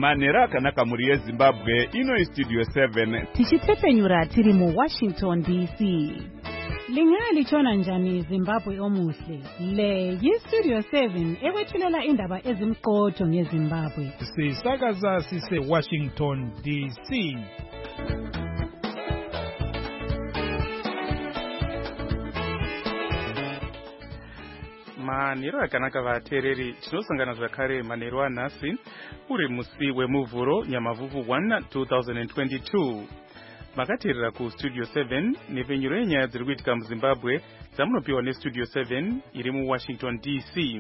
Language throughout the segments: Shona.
Manhero akanaka muri yeZimbabwe ino Studio 7 tichitepenyura tiri mu Washington DC. Lingalichona njani Zimbabwe omuhle? Le yi-Studio 7 ekwethulela indaba ezimqotho ngeZimbabwe. Sisakaza sise Washington DC. Manhero akanaka vateereri, tinosangana zvakare manhero anhasi uri musi wemuvhuro Nyamavhuvhu 1 2022. Makateerera kuStudio 7 nepfenyuro yenyaya dziri kuitika muZimbabwe dzamunopiwa neStudio 7 iri muWashington DC.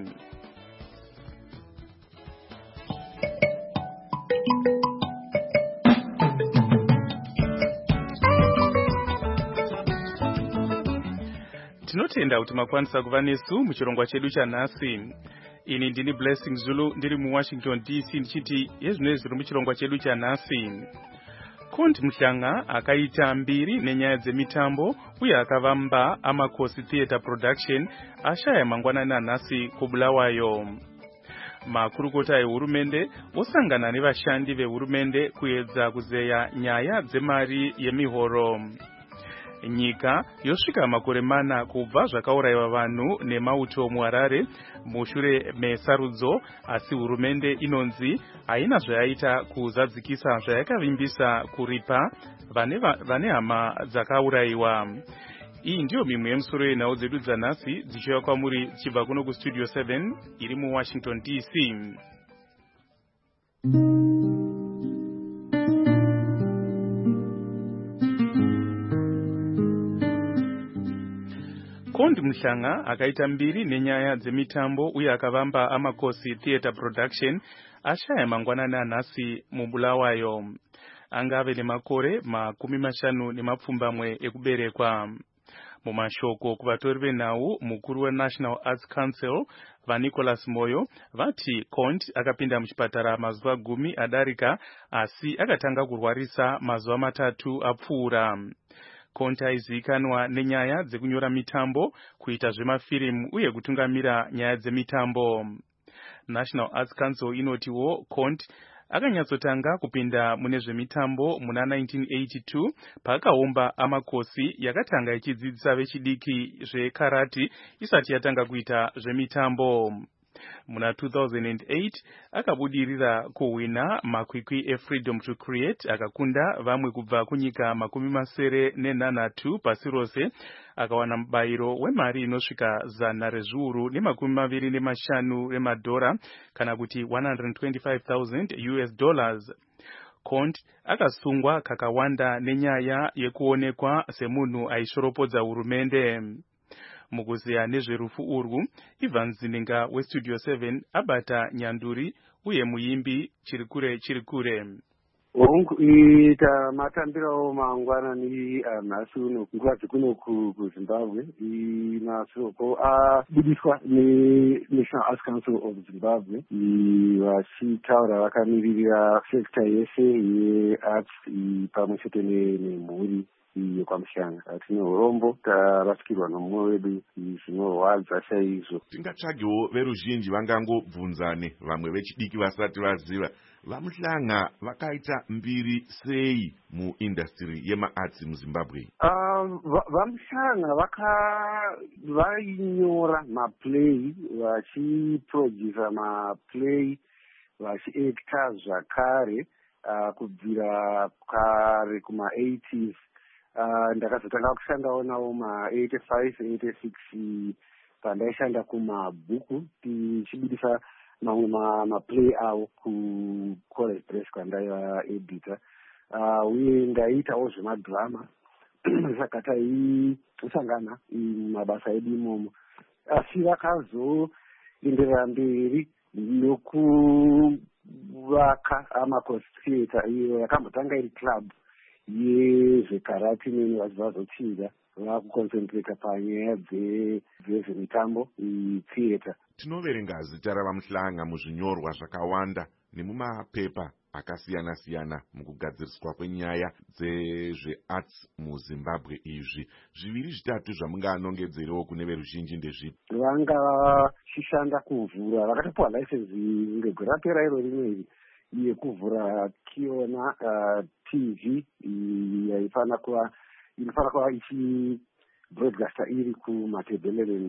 Tinotenda kuti makwanisa kuva nesu muchirongwa chedu chanhasi. Ini ndini Blessing Zulu ndiri muWashington DC ndichiti yezvinezvi zviri muchirongwa chedu chanhasi. Konti Mhlanga akaita mbiri nenyaya dzemitambo uye akavamba Amakosi Theatre Production ashaya mangwanani anhasi kuBulawayo. Makurukota ehurumende osangana nevashandi vehurumende kuedza kuzeya nyaya dzemari yemihoro. Nyika yosvika makore mana kubva zvakaurayiwa vanhu nemauto muHarare mushure mesarudzo, asi hurumende inonzi haina zvayaita kuzadzikisa zvayakavimbisa kuripa vane hama dzakaurayiwa. Iyi ndiyo mimwe yemusoro yenhau dzedu dzanhasi dzichiuya kwamuri dzichibva kuno kuStudio 7 iri muWashington DC. Konti Mhlanga akaita mbiri nenyaya dzemitambo uye akavamba Amakosi Theatre Production ashaya mangwanani anhasi muBulawayo. Angave nemakore 50 ekuberekwa. Mumashoko kuvatori venhau, mukuru weNational Arts Council vaNicholas Moyo vati Konti akapinda muchipatara mazuva 10 adarika, asi akatanga kurwarisa mazuva 3 apfuura. Konti aizivikanwa nenyaya dzekunyora mitambo, kuita zvemafirimu uye kutungamira nyaya dzemitambo. National Arts Council inotiwo Konti akanyatsotanga kupinda mune zvemitambo muna 1982 paakaumba Amakosi yakatanga ichidzidzisa vechidiki zvekarati isati yatanga kuita zvemitambo. Muna 2008 akabudirira kuhwina makwikwi eFreedom to Create akakunda vamwe kubva kunyika 78 pasi rose, akawana mubayiro wemari inosvika $125 remadhora kana kuti $125,000. Konti akasungwa kakawanda nenyaya yekuonekwa semunhu aishoropodza hurumende. Mukuziya nezverufu urwu, Ivan Zininga weStudio 7 abata nyanduri uye muimbi chirikure. Ita matambirawo mangwanani anhasi uno nguva dzekuno kuZimbabwe masoko abudiswa neNational Arts Council of Zimbabwe vachitaura vakamiririra sekta yese yearts pamwe chete nemhuri yekwaMhlanga. Tine urombo tarasikirwa nomumwe wedu, zvinorwadza chaizvo. Tingatsvagewo veruzhinji vangangobvunzane, vamwe vechidiki vasati vaziva vaMhlanga vakaita mbiri sei muindustry yemaarts muZimbabwe. VaMhlanga vainyora maplay, vachiproducer maplay, vachiacta zvakare kubvira kare kuma80s. Ndakazotanga kushandawo nawo ma85 86 pandaishanda kumabhuku tichibudisa mamwe maplay avo kuCollege Press kwandaiva editor, uye ndaiitawo zvemadhirama saka taisangana mumabasa edu imomo. Asi vakazoenderera mberi nokuvaka Amakosi Theatre, iyo yakambotanga iri club yezvekarati neni vachibva vazotsika vakuconcentrata panyaya dzezvemitambo theatre. Tinoverenga zita ravaMhlanga muzvinyorwa zvakawanda nemumapepa akasiyana-siyana mukugadziriswa kwenyaya dzezvearts muZimbabwe. Izvi zviviri zvitatu zvamunganongedzerewo kune veruzhinji ndezvipi? Vanga vachishanda kuvhura, vakatopiwa license ngegore rapera iro rimwe iri yekuvhura Kiona TV inofanira kuva ichibroadcasta iri kuMatabeleland.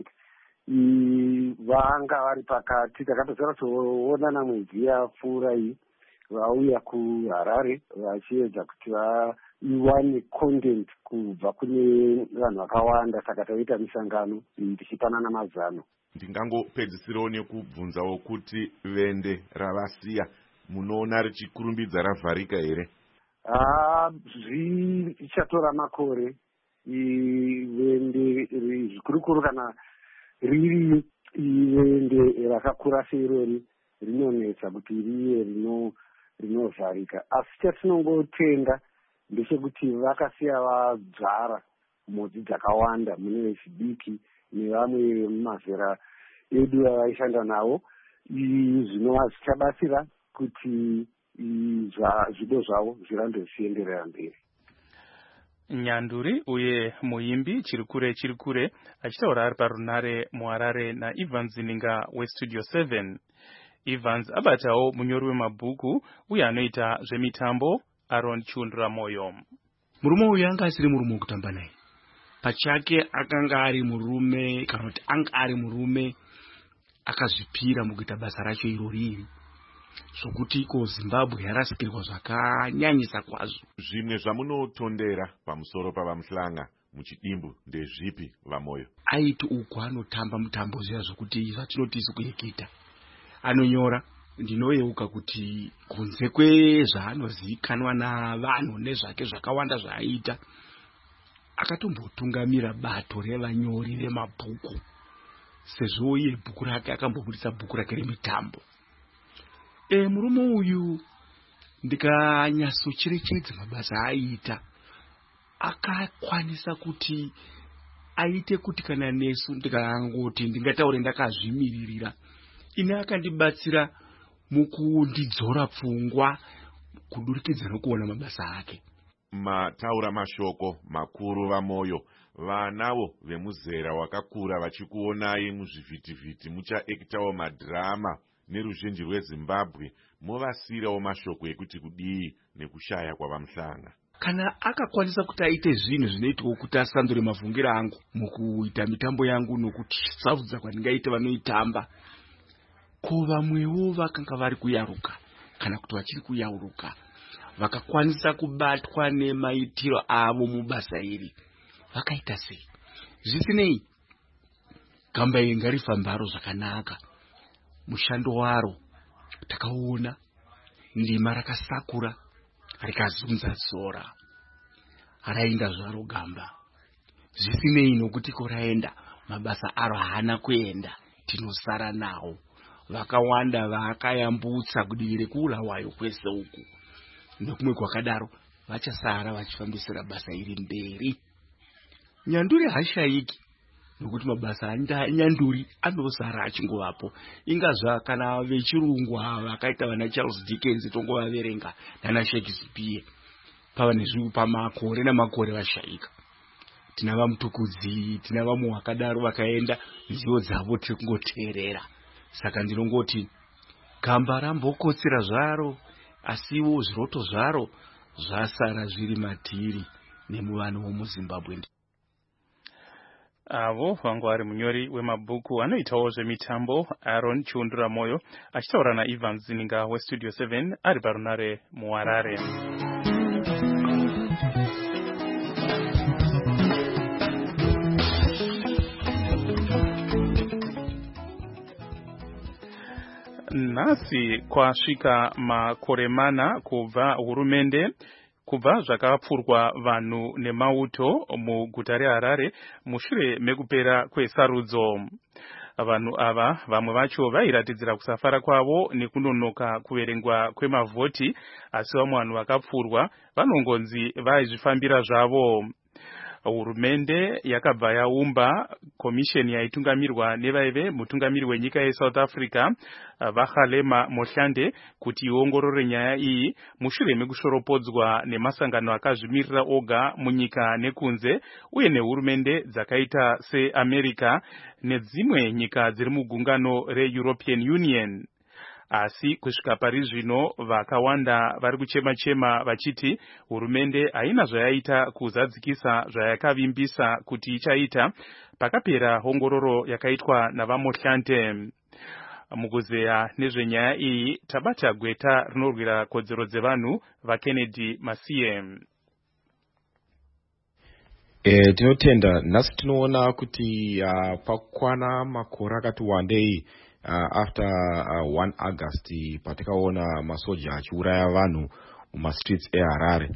Vanga vari pakati, takapedzera kuonana mwedzi yapfuura iyi, vauya kuHarare vachiedza kuti iwane content kubva kune vanhu vakawanda, saka taita misangano tichipanana mazano. Ndingangopedzisirawo nekubvunzawo kuti vende ravasiya munoona richikurumbidza ravharika here? Zvichatora makore. Vende zvikurukuru kana riri vende rakakura seirori rinonetsa kuti riye rinovharika, asi chatinongotenda ndechekuti vakasiya vadzvara mhodzi dzakawanda mune vechidiki nevamwe mumazera edu vavaishanda navo. Zvinova zvichabatsira kuti zvido zvavo zvirambe zvichienderera mberi. Nyanduri uye muimbi chirikure achitaura ari parunare muHarare naEvans Ninga weStudio 7. Evans abatawo munyori wemabhuku uye anoita zvemitambo Aaron Chundramoyo. Murume uyu anga asiri murume wekutamba naye pachake, akanga ari murume kana kuti anga ari murume akazvipira mukuita basa racho irori zvokuti iko Zimbabwe yarasikirwa zvakanyanyisa kwazvo. Zvimwe zvamunotondera pamusoro pavamuhlanga muchidimbu ndezvipi vamoyo? Aiti uku anotamba mutambo zviya zvokuti zvatinoti isi kuyeketa, anonyora. Ndinoyeuka kuti kunze kwezvaanozivikanwa navanhu nezvake zvakawanda zvaaita, akatombotungamira bato revanyori vemabhuku, sezvo iye bhuku rake akambobudisa bhuku rake remitambo. Murume uyu ndikanyatsocherechedza mabasa aiita, akakwanisa kuti aite kuti kana nesu ndikangoti ndingataure ndakazvimiririra, ine akandibatsira mukundidzora pfungwa kudurikidza nokuona mabasa ake. Mataura mashoko makuru vamoyo, vanavo vemuzera wakakura vachikuonai muzvivhitivhiti muchaekitawo madhirama neruzhinji rweZimbabwe, movasirawo mashoko ekuti kudii nekushaya kwavamuhlanga. Kana akakwanisa kuti aite zvinhu zvinoitwa kuti asandure mavhungiro angu mukuita mitambo yangu nokuti savudza kwandingaite vanoitamba, ko vamwewo vakanga vari kuyaruka kana kuti vachiri kuyauruka vakakwanisa kubatwa nemaitiro avo mubasa iri, vakaita sei? Zvisinei, gamba iri ngarifambaro zvakanaka. Mushando waro takaona, ndima rakasakura rikazunza dzora, raenda zvaro gamba. Zvisinei nokuti koraenda, mabasa aro haana kuenda, tinosara nawo. Vakawanda vakayambutsa kudivi rekuulawayo kwese uku, nokumwe kwakadaro vachasara vachifambisira basa iri mberi. Nyanduri hashaiki nokuti mabasa anyanduri anosara achingovapo, ingazva kana vechirungu vakaita vana Charles Dickens tongovaverenga nana Shakespeare pava nezvivi pamakore namakore vashaika. Tina vamutukudzi, tina vamwe vakadaro vakaenda, nzivo dzavo tiri kungoteerera. Saka ndinongoti gamba rambokotsera zvaro, asiwo zviroto zvaro zvasara zviri matiri nemuvanhu vomuZimbabwe. Avo vanga vari munyori wemabhuku anoitawo zvemitambo Aaron Chundramoyo achitaura naEvans Ninga weStudio 7 ari parunare muHarare. Nhasi kwasvika makore mana kubva zvakapfurwa vanhu nemauto muguta reHarare mushure mekupera kwesarudzo. Vanhu ava vamwe vacho vairatidzira kusafara kwavo nekunonoka kuverengwa kwemavhoti, asi vamwe vanhu vakapfurwa vanongonzi vaizvifambira zvavo. Hurumende yakabva yaumba komisheni yaitungamirwa nevaive mutungamiri wenyika yeSouth Africa Vakhalema Mohlande kuti iongorore nyaya iyi mushure mekushoropodzwa nemasangano akazvimirira oga munyika nekunze uye nehurumende dzakaita seAmerica nedzimwe nyika dziri mugungano reEuropean Union. asi kusvika pari zvino vakawanda vari kuchema-chema vachiti hurumende haina zvayaita kuzadzikisa zvayakavimbisa kuti ichaita pakapera ongororo yakaitwa navaMotlanthe. Mukuzeya nezvenyaya iyi tabata gweta rinorwira kodzero dzevanhu vaKennedy Masiye. Tinotenda nhasi tinoona kuti pakwana makore akati wandei after 1 August patakaona masoja achiuraya vanhu mumastreets eHarare.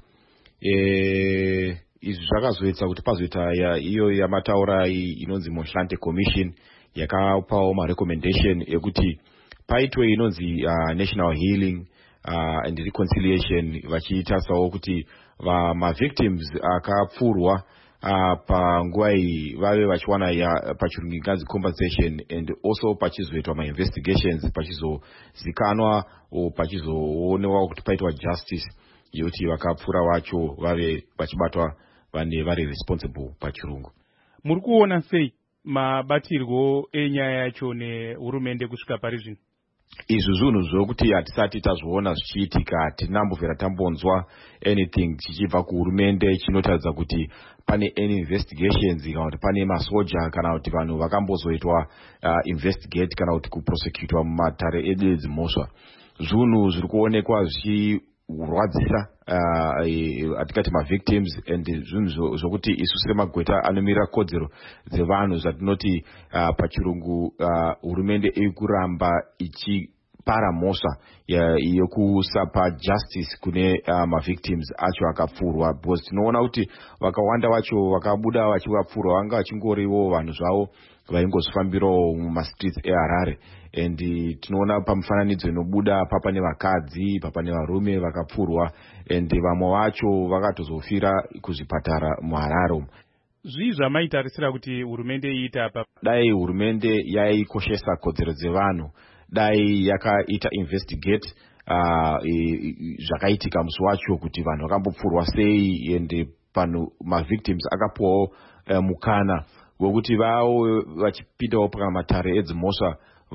Izvi zvakazoita kuti pazoita iyo yamataura inonzi Motlanthe Commission yakapawo marecommendation ekuti paitwe inonzi national healing and reconciliation vachitarisawo kuti mavictims akapfurwa panguva iyi vave vachiwana pachirungu inganzi compensation and also pachizoitwa mainvestigations pachizozikanwa pachizoonewa kuti paitwa justice yekuti vakapfura vacho vave vachibatwa vane vari responsible pachirungu. Muri kuona sei mabatirwo enyaya yacho nehurumende kusvika pari zvino? Izvi zvinhu zvokuti hatisati tazviona zvichiitika, tinambovera tambonzwa anything chichibva kuhurumende chinotaridza kuti pane any investigations kana kuti pane masoja kana kuti vanhu vakambozoitwa investigate kana kuti kuprosecutwa mumatare edu edzimhosva. Zvinhu zviri kuonekwa zvichirwadzisa hatingati mavictims and zvinhu zvokuti isu semagweta anomira kodzero dzevanhu zvatinoti pachirungu hurumende iri kuramba ichipara mhosva yokusapa justice kune mavictims acho akapfurwa, because tinoona kuti vakawanda vacho vakabuda vachivapfurwa vanga vachingoriwo vanhu zvavo vaingozvifambirawo mumastreets eHarare, and tinoona pamufananidzo inobuda papa nevakadzi papa nevarume vakapfurwa and vamwe vacho vakatozofira kuzvipatara muHarare. Zvii zvamaitarisira kuti hurumende iita apa? Dai hurumende yaikoshesa kodzero dzevanhu, dai yakaita investigate zvakaitika musi wacho kuti vanhu vakambopfurwa sei and panhu mavictims akapuwawo mukana wekuti vavo vachipindawo pakamatare edzimhosva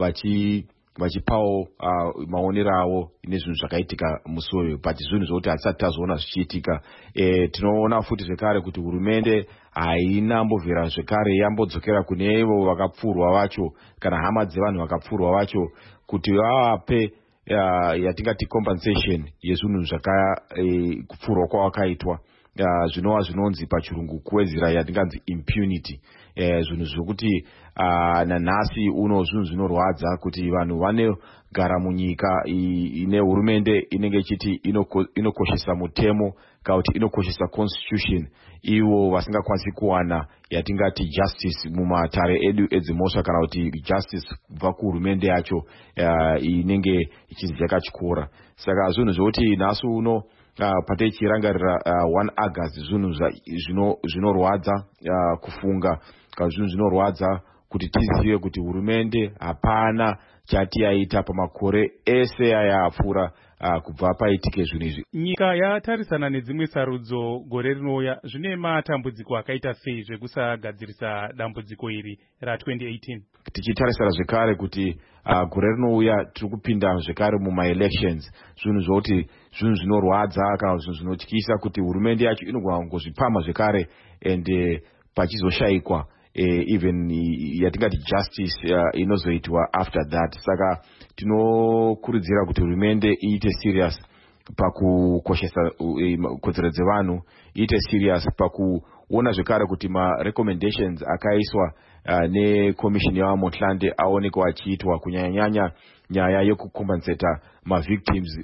vachipawo maonero avo nezvinhu zvakaitika musi uyu, but zvinhu zvokuti hatisati tazoona zvichiitika. Tinoona futi zvekare kuti hurumende hainambovhera zvekare yambodzokera kune ivo vakapfurwa vacho kana hama dzevanhu vakapfurwa vacho kuti vavape yatingati compensation yezvinhu zvakapfurwa kwavakaitwa, zvinova zvinonzi pachirungu kuwedzera yatinganzi impunity. Zvinhu zvokuti nanhasi uno zvinhu zvinorwadza kuti vanhu vanogara munyika ine hurumende inenge ichiti inokoshesa mutemo kana kuti inokoshesa constitution, ivo vasingakwanisi kuwana yatingati justice mumatare edu edzimhosva kana kuti justice kubva kuhurumende yacho inenge ichinzi yakachikora. Saka zvinhu zvokuti nhasi uno pateichirangarira 1 August zvinhu zvinorwadza kufunga kana zvinhu zvinorwadza kuti tizive kuti hurumende hapana chati yaita pamakore ese ayapfuura kubva paitike zvinhu izvi. Nyika yatarisana nedzimwe sarudzo gore rinouya, zvine matambudziko akaita sei zvekusagadzirisa dambudziko iri ra2018? Tichitarisira zvekare kuti gore rinouya tiri kupinda zvekare mumaelections, zvinhu zvokuti zvinhu zvinorwadza kana zvinhu zvinotyisa kuti hurumende yacho inogona kungozvipama zvekare and pachizoshayikwa even yatingati justice inozoitwa after that. Saka tinokurudzira kuti hurumende iite serious pakukoshesa kodzero dzevanhu, iite serious pakuona zvekare kuti marecommendations akaiswa necommission yavaMotlanthe aonekwa achiitwa, kunyanya nyaya yekucompensata mavictims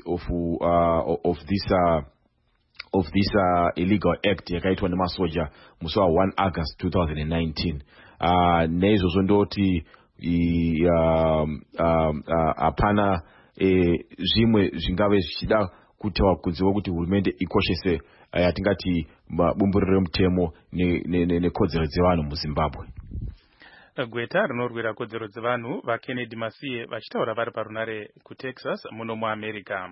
of this illegal act yakaitwa nemasoja musi wa1 August 2019. Neizvozvo ndoti hapana zvimwe zvingave zvichida kutaura kunzewo kuti hurumende ikoshese yatingati bumburiro remutemo nekodzero dzevanhu muZimbabwe. Gweta rinorwira kodzero dzevanhu vaKennedy Masiye vachitaura vari parunare kuTexas muno muAmerica.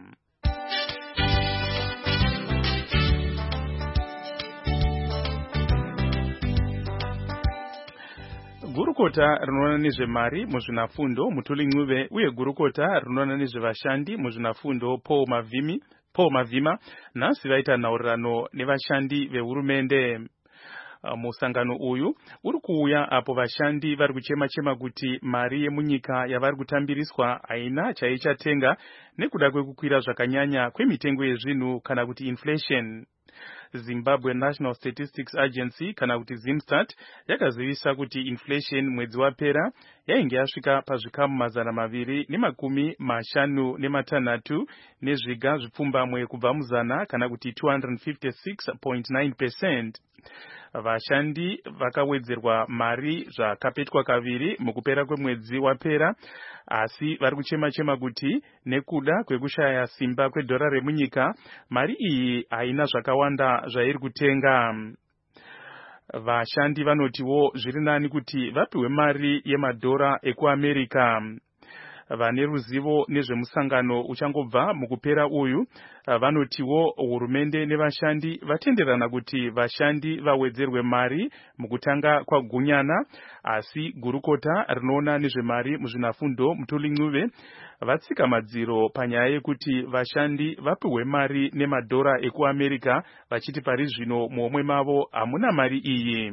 gurukota rinoona nezvemari muzvinafundo Mutuli Ncube uye gurukota rinoona nezvevashandi muzvinafundo Paul Mavhima nhasi vaita nhaurirano nevashandi vehurumende. Musangano uyu uri kuuya apo vashandi vari kuchema kuti mari yemunyika yavari kutambiriswa haina chaichatenga nekuda kwekukwira zvakanyanya kwemitengo yezvinhu kana kuti inflation. Zimbabwe National Statistics Agency kana kuti ZimStat yakazivisa kuti inflation mwedzi wapera yainge yasvika pazvikamu 256 nezviga zvipfumbamwe kubva muzana kana kuti 256.9%. Vashandi vakawedzerwa mari zvakapetwa kaviri mukupera kwemwedzi wapera, asi vari kuchema kuti nekuda kwekushaya simba kwedhora remunyika mari iyi haina zvakawanda zvairi kutenga. Vashandi vanotiwo zviri nani kuti vapiwe mari yemadhora ekuAmerica. Vane ruzivo nezvemusangano uchangobva mukupera uyu vanotiwo hurumende nevashandi vatenderana kuti vashandi vawedzerwe mari mukutanga kwagunyana, asi gurukota rinoona nezvemari muzvinafundo Mutuli Ncube vatsika madziro panyaya yekuti vashandi vapiwe mari nemadhora ekuAmerica, vachiti pari zvino muhomwe mavo hamuna mari iyi.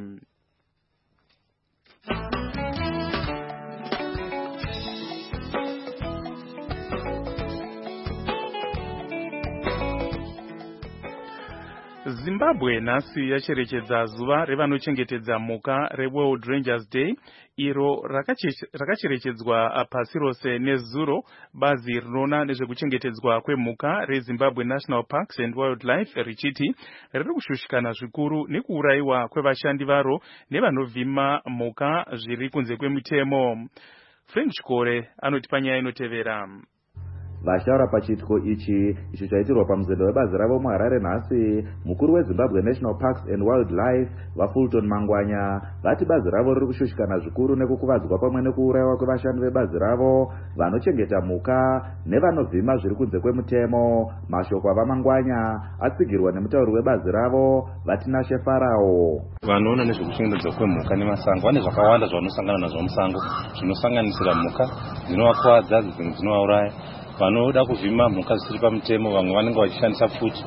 Zimbabwe nhasi yacherechedza zuva revanochengetedza mhuka reWorld Rangers Day, iro rakacherechedzwa pasi rose nezuro bazi rinoona nezvekuchengetedzwa kwemhuka reZimbabwe National Parks and Wildlife richiti riri kushushikana zvikuru nekuurayiwa kwevashandi varo nevanovhima mhuka zviri kunze kwemutemo. Frank Chikore anoti panyaya inotevera. Vashaura pachiitiko ichi icho chaitirwa pamuzendo webazi ravo muHarare nhasi, mukuru weZimbabwe National Parks and Wildlife vaFulton Mangwanya vati bazi ravo riri kushushikana zvikuru nekukuvadzwa pamwe nekuurayiwa kwevashandi vebazi ravo vanochengeta mhuka nevanovhima zviri kunze kwemutemo. Mashoko avaMangwanya atsigirwa nemutauri webazi ravo Vatinashe Farao. Vanoona nezvekuchengetedzwa kwemhuka nemasango vane zvakawanda zvavanosangana nazvo musango, zvinosanganisira mhuka dzinovakuwadza, dzimwe dzinovauraya. Vanoda kuvhima mhuka zvisiri pamutemo, vamwe vanenge vachishandisa futi,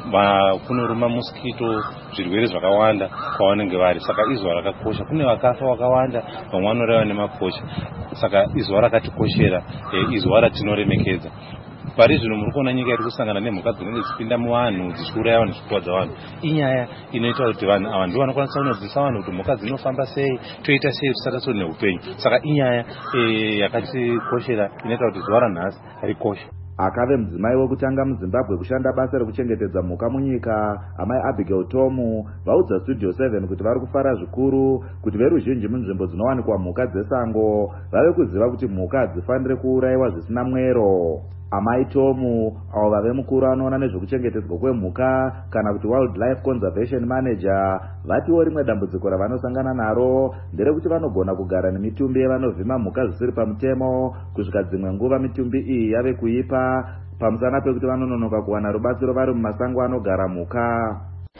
kunoruma mosquito, zvirwere zvakawanda kwavanenge vari. Saka izuva rakakosha. Kune vakafa vakawanda, vamwe vanoraiwa nemaposha. Saka izuva rakatikoshera, izuva ratinoremekedza. Pari zvino muri kuona nyika iri kusangana nemhuka dzinenge dzichipinda muvanhu dzichiuraya dzichikuwadza vanhu. Inyaya inoita kuti vanhu ava ndivo vanokwanisa kunodzidzisa vanhu kuti mhuka dzinofamba sei, toita sei tisati neupenyu. Saka inyaya yakatikoshera inoita kuti zuva ranhasi rikoshe. Akave mudzimai wekutanga muZimbabwe kushanda basa rekuchengetedza mhuka munyika, amai Abigail Tomu vaudza Studio 7 kuti vari kufara zvikuru kuti veruzhinji munzvimbo dzinowanikwa mhuka dzesango vave kuziva kuti mhuka hadzifaniri kuurayiwa zvisina mwero. Amai Tomu avo vave mukuru anoona nezvekuchengetedzwa kwemhuka kana kuti Wildlife Conservation Manager vatiwo rimwe dambudziko ravanosangana naro nderekuti vanogona kugara nemitumbi yevanovhima mhuka zvisiri pamutemo kusvika dzimwe nguva mitumbi iyi yave kuipa pamusana pekuti vanononoka kuwana rubatsiro vari mumasango anogara mhuka.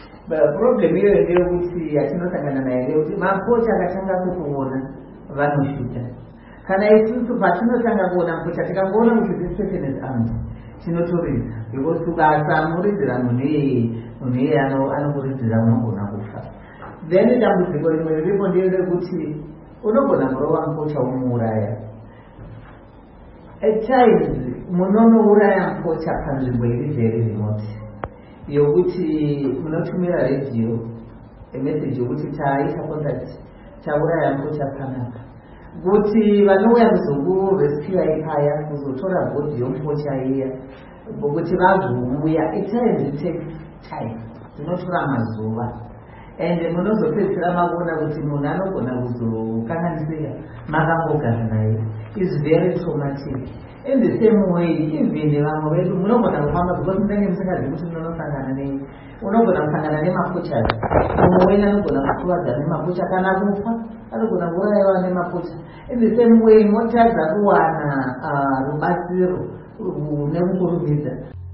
Problem iyo ndeyekuti yatinosangana nayo ndeyekuti mapocha akatanga kukuona vanoshuta. Kana isusu patinotanga kuona mapocha tikangoona kuti this person is armed tinotoridza, because tukasamuridzira munhu anokuridzira unogona kufa. Then dambudziko rimwe riripo nderekuti unogona kurova mupocha umuuraya. At times munonouraya mupocha panzvimbo iri very remote yokuti munotumira radio emeseji yokuti taita contact tauraya mupocha panapa, kuti vanouya kuzokurescue ikaya kuzotora bhodhi yomupocha iya kuti vazouya. At times it takes time, zvinotora mazuva, and munozopedzisira makuona kuti munhu anogona kuzokanganisira makambogara naye. Is very traumatic. In the same way, even vamwe vedu munogona kufamba because munenge musingazivi kuti munonosangana nei. Unogona kusangana nemapocha, mumwe wenyu anogona kukuvadza nemapocha kana kufa, anogona kuurayiwa nemapocha. In the same way, motadza kuwana rubatsiro nekukurumidza.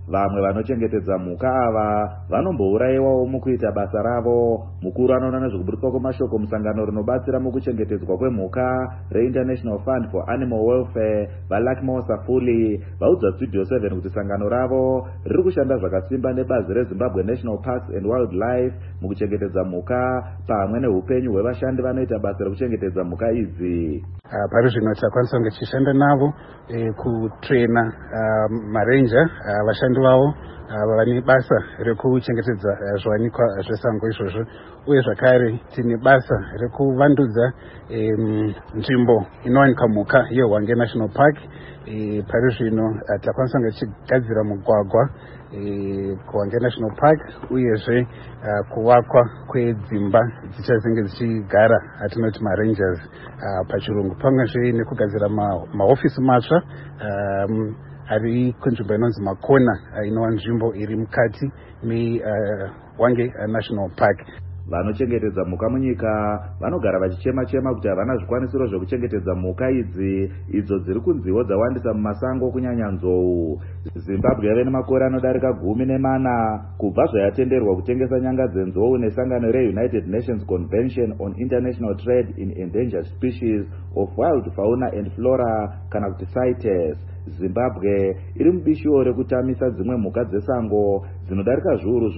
vamwe vanochengetedza mhuka ava vanombourayiwawo mukuita basa ravo. Mukuru anoona nezvekuburutswa kwemashoko musangano rinobatsira mukuchengetedzwa kwemhuka reInternational Fund for Animal Welfare vaLakmo Safuli vaudza Studio 7 kuti sangano ravo riri kushanda zvakasimba nebazi reZimbabwe National Parks and Wildlife mukuchengetedza mhuka pamwe neupenyu hwevashandi vanoita basa rekuchengetedza mhuka idzi. Pari zvino takwanisa kunge tichishanda navo kutraina marenja vashandi vavo vane basa rekuchengetedza zviwanikwa zvesango izvozvo, uye zvakare tine basa rekuvandudza nzvimbo inowanikwa mhuka yeHwange National Park. Pari zvino takwanisa kunge tichigadzira mugwagwa kuHwange National Park, uyezve kuvakwa kwedzimba dzichazenge dzichigara atinoti marangers pachirungu, pamwezve nekugadzira mahofisi matsva ari kunzvimbo inonzi Makona inova nzvimbo iri mukati meHwange National Park. Vanochengetedza mhuka munyika vanogara vachichema-chema kuti havana zvikwanisiro zvekuchengetedza mhuka idzi idzo dziri kunziwo dzawandisa mumasango kunyanya nzou. Zimbabwe yave nemakore anodarika 14 kubva zvayatenderwa kutengesa nyanga dzenzou nesangano reUnited Nations Convention on International Trade in Endangered Species of Wild Fauna and Flora kana kuti CITES. Zimbabwe iri mubishiwo rekutamisa dzimwe mhuka dzesango dzinodarika zviuru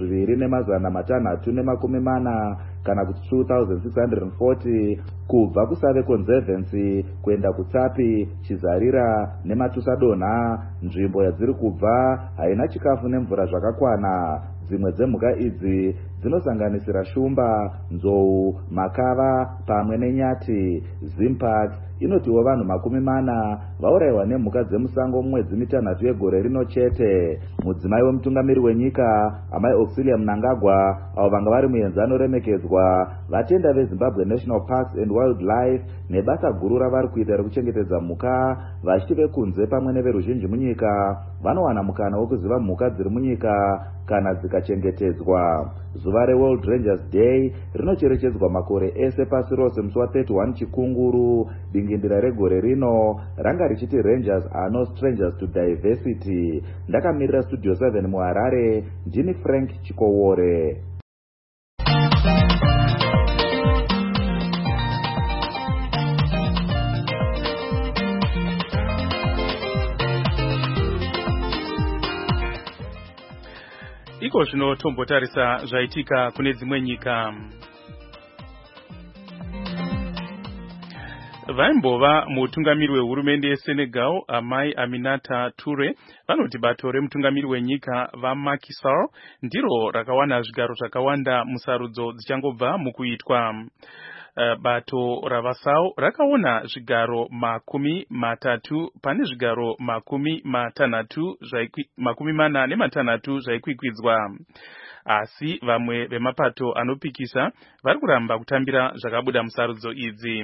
2,340 kana kuti 2,640 kubva kuSave Conservancy kuenda kuTsapi, Chizarira neMatusadonha. Nzvimbo yadziri kubva haina chikafu nemvura zvakakwana. Dzimwe dzemhuka idzi dzinosanganisira shumba, nzou, makava pamwe nenyati. Zimpact inotiwo vanhu 40 vaurayiwa nemhuka dzemusango mumwedzi mitanhatu yegore rino chete. Mudzimai wemutungamiri wenyika Amai Auxilia Mnangagwa, avo vanga vari muenzano remekedzwa, vatenda veZimbabwe National Parks and Wildlife nebasa guru ravari kuita rekuchengetedza mhuka. Vashiti vekunze pamwe neveruzhinji munyika vanowana mukana wekuziva mhuka dziri munyika kana dzikachengetedzwa. Zuva reWorld Rangers Day rinocherechedzwa makore ese pasi rose musi wa31 Chikunguru. Dingindira regore rino ranga richiti Rangers are no strangers to diversity. Ndakamirira Studio 7 muHarare, ndini Frank Chikowore. Iko zvino tombotarisa zvaitika kune dzimwe nyika. Vaimbova mutungamiri wehurumende yeSenegal Amai Aminata Toure vanoti bato remutungamiri wenyika vaMacky Sall ndiro rakawana zvigaro zvakawanda musarudzo dzichangobva mukuitwa. Bato ravaSall rakaona zvigaro 30 pane zvigaro 46 zvaikwikwidzwa. Asi vamwe vemapato anopikisa vari kuramba kutambira zvakabuda musarudzo idzi.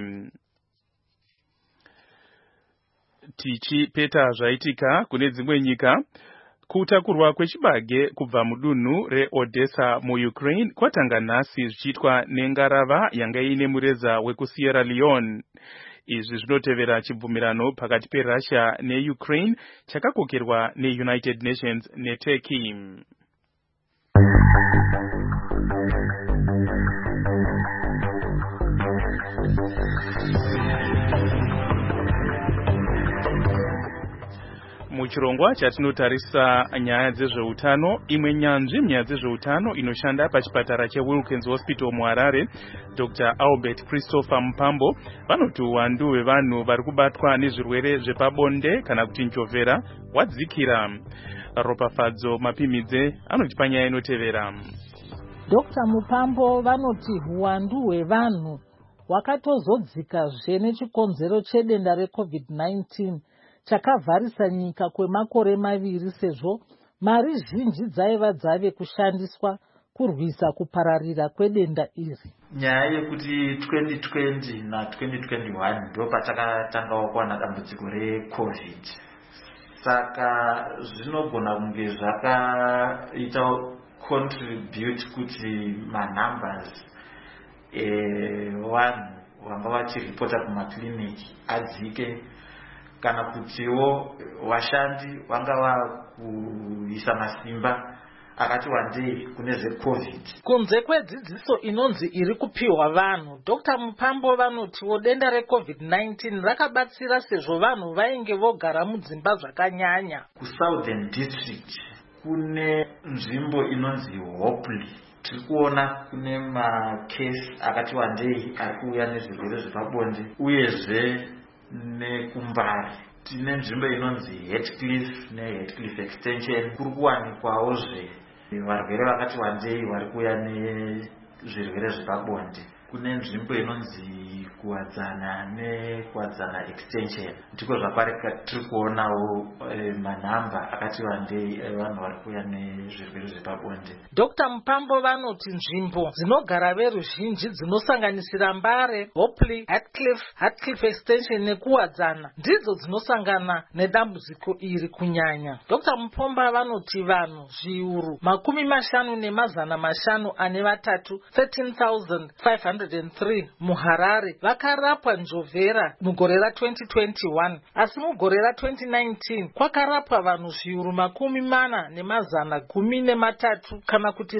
Tichipeta zvaitika kune dzimwe nyika, kutakurwa kwechibage kubva mudunhu reOdessa muUkraine kwatanga nhasi zvichiitwa nengarava yanga ine mureza wekuSierra Leone. Izvi zvinotevera chibvumirano pakati peRussia neUkraine chakakokerwa neUnited Nations neTurkey. Muchirongwa chatinotarisa nyaya dzezveutano, imwe nyanzvi munyaya dzezveutano inoshanda pachipatara cheWilkins Hospital muHarare, Dr. Albert Christopher Mupambo, vanoti uwandu hwevanhu vari kubatwa nezvirwere zvepabonde kana kuti njovera wadzikira. Ropafadzo Mapimidze anoti panyaya inotevera. Dr. Mupambo vanoti uwandu hwevanhu hwakatozodzikazve nechikonzero chedenda reCovid-19 chakavharisa nyika kwemakore 2 sezvo mari zhinji dzaiva dzave kushandiswa kurwisa kupararira kwedenda iri. Nyaya yekuti 2020 na 2021 ndo patakatanga kuwana dambudziko reCovid. Saka zvinogona kunge zvakaita contribute kuti numbers vanhu vanga vachiripota kumakliniki adzike kana kutiwo vashandi vanga kuisa masimba akati wandei kune zveCovid. Kunze kwedzidziso inonzi iri kupiwa vanhu, Dr. Mupambo vanotiwo denda reCovid-19 rakabatsira sezvo vanhu vainge vogara mudzimba zvakanyanya. KuSouthern District kune nzvimbo inonzi Hopley. Tiri kuona kune makesi akati wandei ari kuuya nezvirwere zvepabonde, uyezve nekuMbare tine nzvimbo inonzi Heathcliff neHeathcliff Extension. Kuri kuwanikwawozve varwere vakati wandei vari kuuya nezvirwere zvepabonde. Kune nzvimbo inonzi Kuwadzana neKuwadzana Extension. Ndiko zvapareka tiri kuonawo manhamba akati wandei vanhu vari kuuya nezvirwere zvepabonde. Dr. Mupambo vanoti nzvimbo dzinogara veruzhinji dzinosanganisira Mbare, Hopley, Heathcliff Extension nekuwadzana ndidzo dzinosangana nedambudziko iri kunyanya. Dr. Mupomba vanoti vanhu zviuru 53 13,503 muHarare vakarapwa njovera mugore ra2021, asi mugore ra2019 kwakarapwa vanhu zviuru 40,113 kana kuti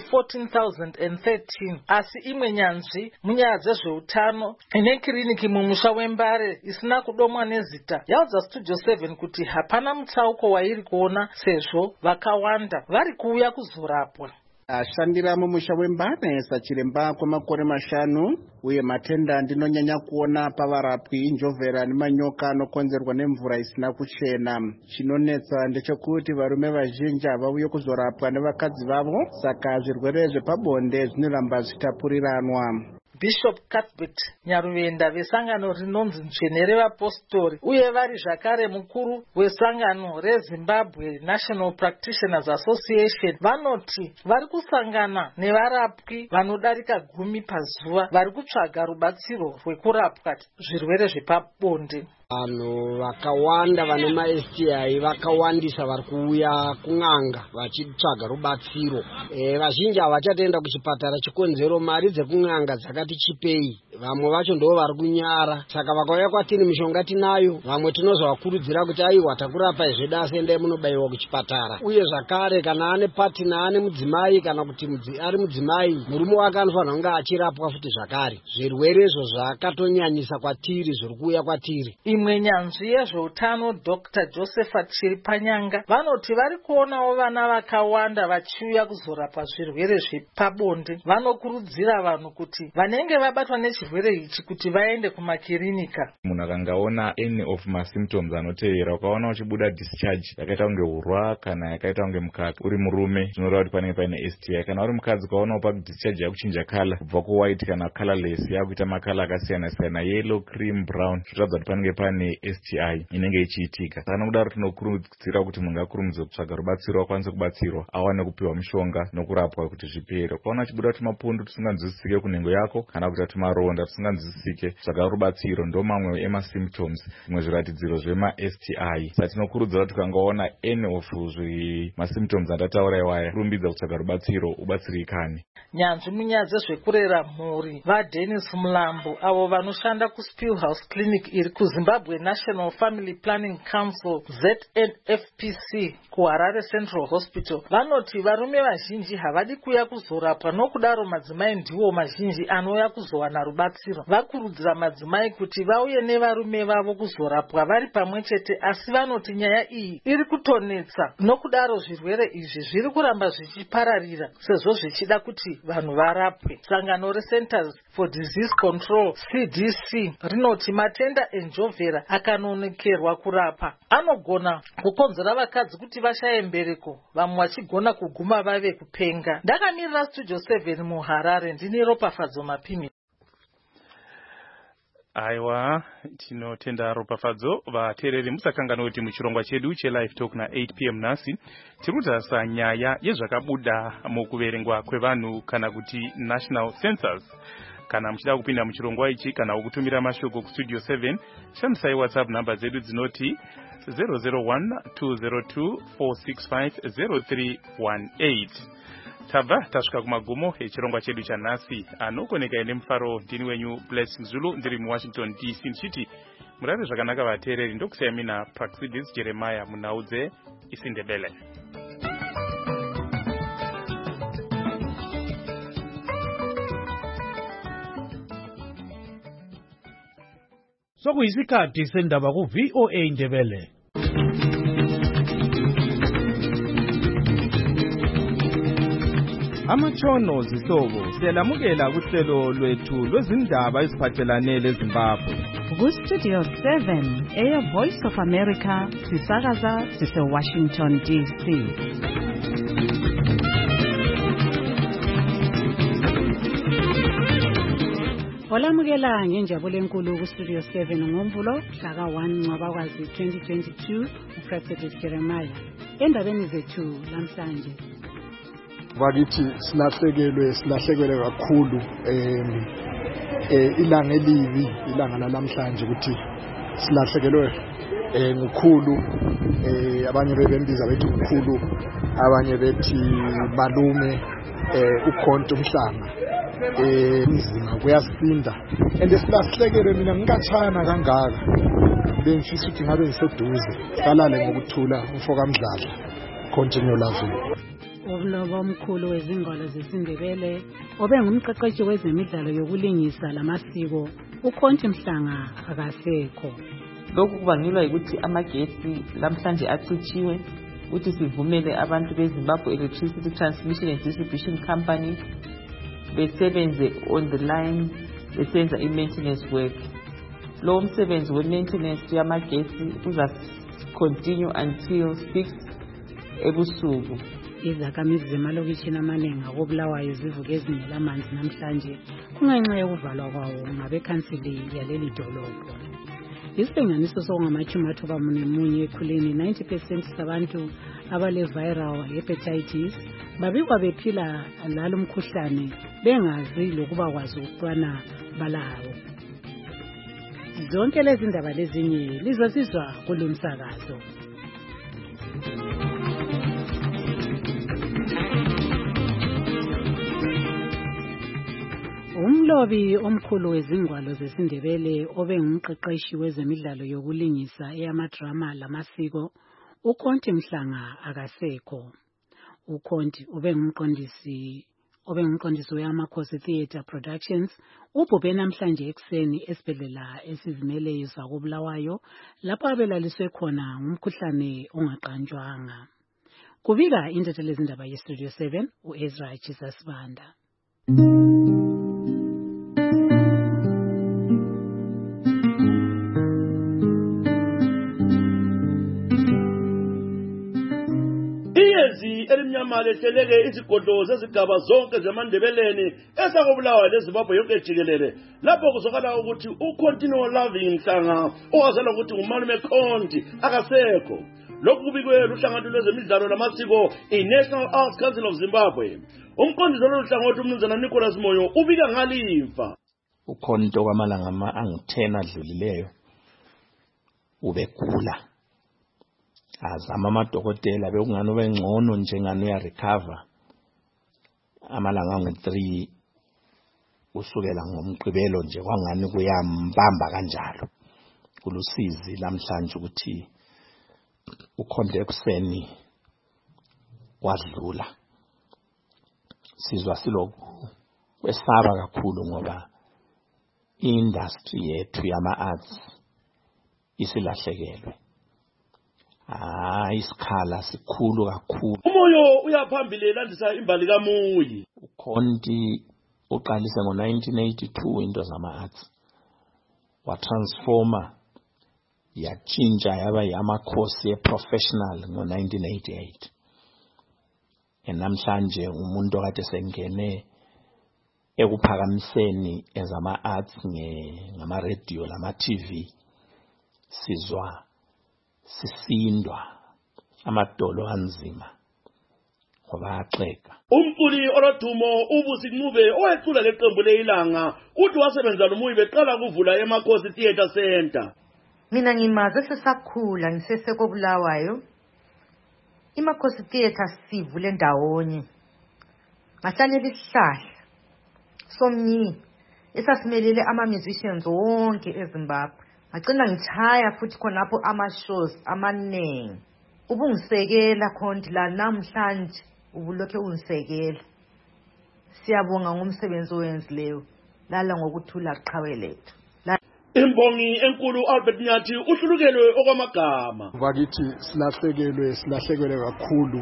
14,013. Asi imwe nyanzvi munyaya dzezveutano ine kiriniki mumusha weMbare isina kudomwa nezita yaudza Studio 7 kuti hapana mutsauko wairi kuona sezvo vakawanda vari kuuya kuzorapwa. Ashandira mumusha weMbare sachiremba kwemakore 5 uye matenda ndinonyanya kuona pavarapwi njovera nemanyoka anokonzerwa nemvura isina kuchena. Chinonetsa ndechekuti varume vazhinji havauye kuzorapwa nevakadzi vavo, saka zvirwere zvepabonde zvinoramba zvichitapuriranwa. Bishop Cuthbert Nyaruvenda vesangano rinonzi Nzvenere vaPostori uye vari zvakare mukuru wesangano reZimbabwe National Practitioners Association vanoti vari kusangana nevarapwi vanodarika 10 pazuva vari kutsvaga rubatsiro rwekurapwa zvirwere zvepabonde. Vanhu vakawanda vane maSTI vakawandisa vari kuuya kun'anga vachitsvaga rubatsiro. Vazhinji havachatenda kuchipatara chikonzero mari dzekun'anga dzakati chipei. Vamwe vacho ndo vari kunyara. Saka vakauya kwatiri mishonga tinayo, vamwe tinozovakurudzira kuti aiwa takurapa zveda sende munobayiwa kuchipatara. Uye zvakare kana ane patina ane mudzimai kana kuti ari mudzimai, murume wake anofanira kunge achirapwa futi zvakare. Zvirwerezvo zvakatonyanyisa kwatiri zviri kuuya kwatiri. Imwe nyanzvi yezveutano Dr. Josephat Chiripanyanga vanoti vari kuonawo vana vakawanda vachiuya kuzorapwa zvirwere zvepabonde. Vanokurudzira vanhu kuti vanenge vabatwa nechirwere ichi kuti vaende kumakirinika. Munhu akangaona any of masymptoms anotevera, ukaona uchibuda discharge yakaita kunge urwa kana yakaita kunge mukaka, uri murume zvinoreva kuti panenge paine STI. Kana uri mukadzi ukaona pa discharge yakuchinja color kubva kuwhite kana colorless yakuita makala akasiyana siyana, yellow, cream, brown, zviratidza kuti panenge pane STI inenge ichiitika. Saka nokudaro tinokurudzira kuti munhu ngakurumidze kutsvaga rubatsiro, akwanise kubatsirwa, awane kupiwa mishonga nokurapwa kuti zvipere. Ukaona uchibuda tumapundu tusinganzwisisike kunhengo yako kana kuita tumaronda tusinganzwisisike, tsvaga rubatsiro. Ndo mamwe emasymptoms, zvimwe zviratidziro zvemaSTI. Saka tinokurudzira kuti ukangaona any of masymptoms andataura iwaya, rumbidza kutsvaga rubatsiro ubatsirikane. Nyanzvi munyaya dzezvekurera mhuri vaDennis Mulambo avo vanoshanda kuSpillhouse Clinic iri kuZimbabwe National Family Planning Council ZNFPC kuHarare Central Hospital vanoti varume vazhinji havadi kuuya kuzorapwa, nokudaro madzimai ndiwo mazhinji anouya kuzowana rubatsiro. Vakurudzira madzimai kuti vauye nevarume vavo kuzorapwa vari pamwe chete, asi vanoti nyaya iyi iri kutonetsa, nokudaro zvirwere izvi zviri kuramba zvichipararira sezvo zvichida kuti vanhu varapwe. Sangano reCenters for Disease Control CDC rinoti matenda enjovhera akanonokerwa kurapa anogona kukonzera vakadzi kuti vashaye mbereko, vamwe vachigona kuguma vave kupenga. Ndakamirira Studio 7 muHarare, ndini Ropafadzo Mapimi. Aiwa, tinotenda Ropafadzo. Vateereri musakangana kuti muchirongwa chedu cheLive Talk na 8 PM nhasi tirikutarisa nyaya yezvakabuda mukuverengwa kwevanhu kana kuti National Census. Kana muchida kupinda muchirongwa ichi kana kutumira mashoko kuStudio 7, shandisai WhatsApp namba zedu dzinoti 001-202-465-0318. Tabva tasvika kumagumo echirongwa chedu chanhasi. Anokoneka ine mufaro ndini wenyu Blessing Zulu, ndiri muWashington DC, ndichiti murari zvakanaka vateereri. Ndokusiya mina Praxidis Jeremiah munaudze isindebele. Sokuyisikhathi sendaba ku VOA Indebele. Amatshono zihlobo siyalamukela kuhlelo lwethu lwezindaba eziphathelane leZimbabwe. Ku-Studio 7 Air Voice of America sisakaza sise-Washington DC. Olamukela ngenjabulo enkulu ku-Studio 7 ngoMvulo mhla ka-1 Ncwabakwazi 2022 uPraxidis Jeremiah. Endabeni zethu namhlanje bakithi silahlekelwe kakhulu ilanga elibi ilanga namhlanje ukuthi silahlekelwe ngukhulu abanye bebembiza bethi ngukhulu abanye bethi malume ukhonto umhlanga nzima kuyasinda silahlekelwe mina ngikatshana kangaka bengifisa ukuthi ngabe ngiseduze salale ngokuthula umfoka Mdladla continue loving. Umlobo omkhulu wezingwalo zesindebele obengumqeqeshi wezemidlalo yokulingisa lamasiko ukhonti Mhlanga akasekho. Lokhu kubangelwa ukuthi amagesi lamhlanje acitshiwe ukuthi sivumele abantu beZimbabwe Electricity Transmission and Distribution Company besebenze on the line besenza i-maintenance work. Lo msebenzi we-maintenance yamagesi uza continue until 6 ebusuku. Izakhamizi zemalokishini amaningi akobulawayo zivuke ezingela amanzi namhlanje kungenxa yokuvalwa kwawo ngabekhansili yaleli dolobho. Isilinganiso sokungama-41 ekhulwini 90% sabantu abale-viral hepatitis babikwa bephila lalo mkhuhlane bengazi lokuba kwazi ukubana balawo. Zonke lezi ndaba lezinye lizosizwa kulo msakazo. Umlobi omkhulu wezingwalo zesindebele obengumqeqeshi wezemidlalo yokulingisa eyamadrama lamasiko ukhonti Mhlanga akasekho. Ukhonti ubengumqondisi weyamakhosi Theatre Productions ubhubhe namhlanje ekuseni esibhedlela esizimeleyo sakobulawayo lapho abelaliswe khona ngumkhuhlane ongaqanjwanga. Kubika intatheli yezindaba yeStudio 7 uEzra Chisasibanda. Elimnyama lehleleke izigodlo zezigaba zonke zemandebeleni esakobulawayo leZimbabwe yonke jikelele lapho kuzokala ukuthi uContinual Loving Mhlanga owazalwa ukuthi ngumalume Khonti akasekho. Lokhu kubikwe luhlangatho lwezemidlalo lamasiko iNational Arts Council of Zimbabwe. Umqondisi loluhlangatho umnumzana Nicholas Moyo ubika ngalifa. ukhonto kwamalanga angu-10 adlulileyo ubegula azama amadokotela bekungani ubengcono njengani uyarecover amalanga angu-3 usukela ngomgqibelo nje kwangani kuyambamba kanjalo kulusizi lamhlanje ukuthi ukhonto ekuseni wadlula sizwa silokhu kwesaba kakhulu ngoba industry yethu yama-arts isilahlekelwe isikhala sikhulu kakhulu. Umoyo uyaphambili landisa imbali kaMuyi. ukhonti uqalise ngo-1982 into zama-arts watransforma yatshintsha yaba yamakhosi e-professional ngo-1988 namhlanje umuntu okade sengene ekuphakamiseni ezama-arts ngama-radio lama-TV sizwa sisindwa amadolo anzima ngoba axeka. Umculi olodumo uBusi Ncube owecula leqembu leIlanga uthi wasebenza noMuyi beqala kuvula eMakhosi Theatre Center. Mina ngimaze sesakhula ngisesekobulawayo iMakhosi Theatre sivule ndawonye ngahlanyela isihlahla somnyi esasimelele ama-musicians wonke eZimbabwe Ngacina ngithaya futhi khonapho ama-shows amaningi. Ubungisekela khonti la namhlanje ubulokhe ungisekela. Siyabonga ngomsebenzi owenzileyo. Lala ngokuthula qhawe lethu. Imbongi enkulu Albert Nyathi uhlulukelwe okwamagama. Bakithi silahlekelwe kakhulu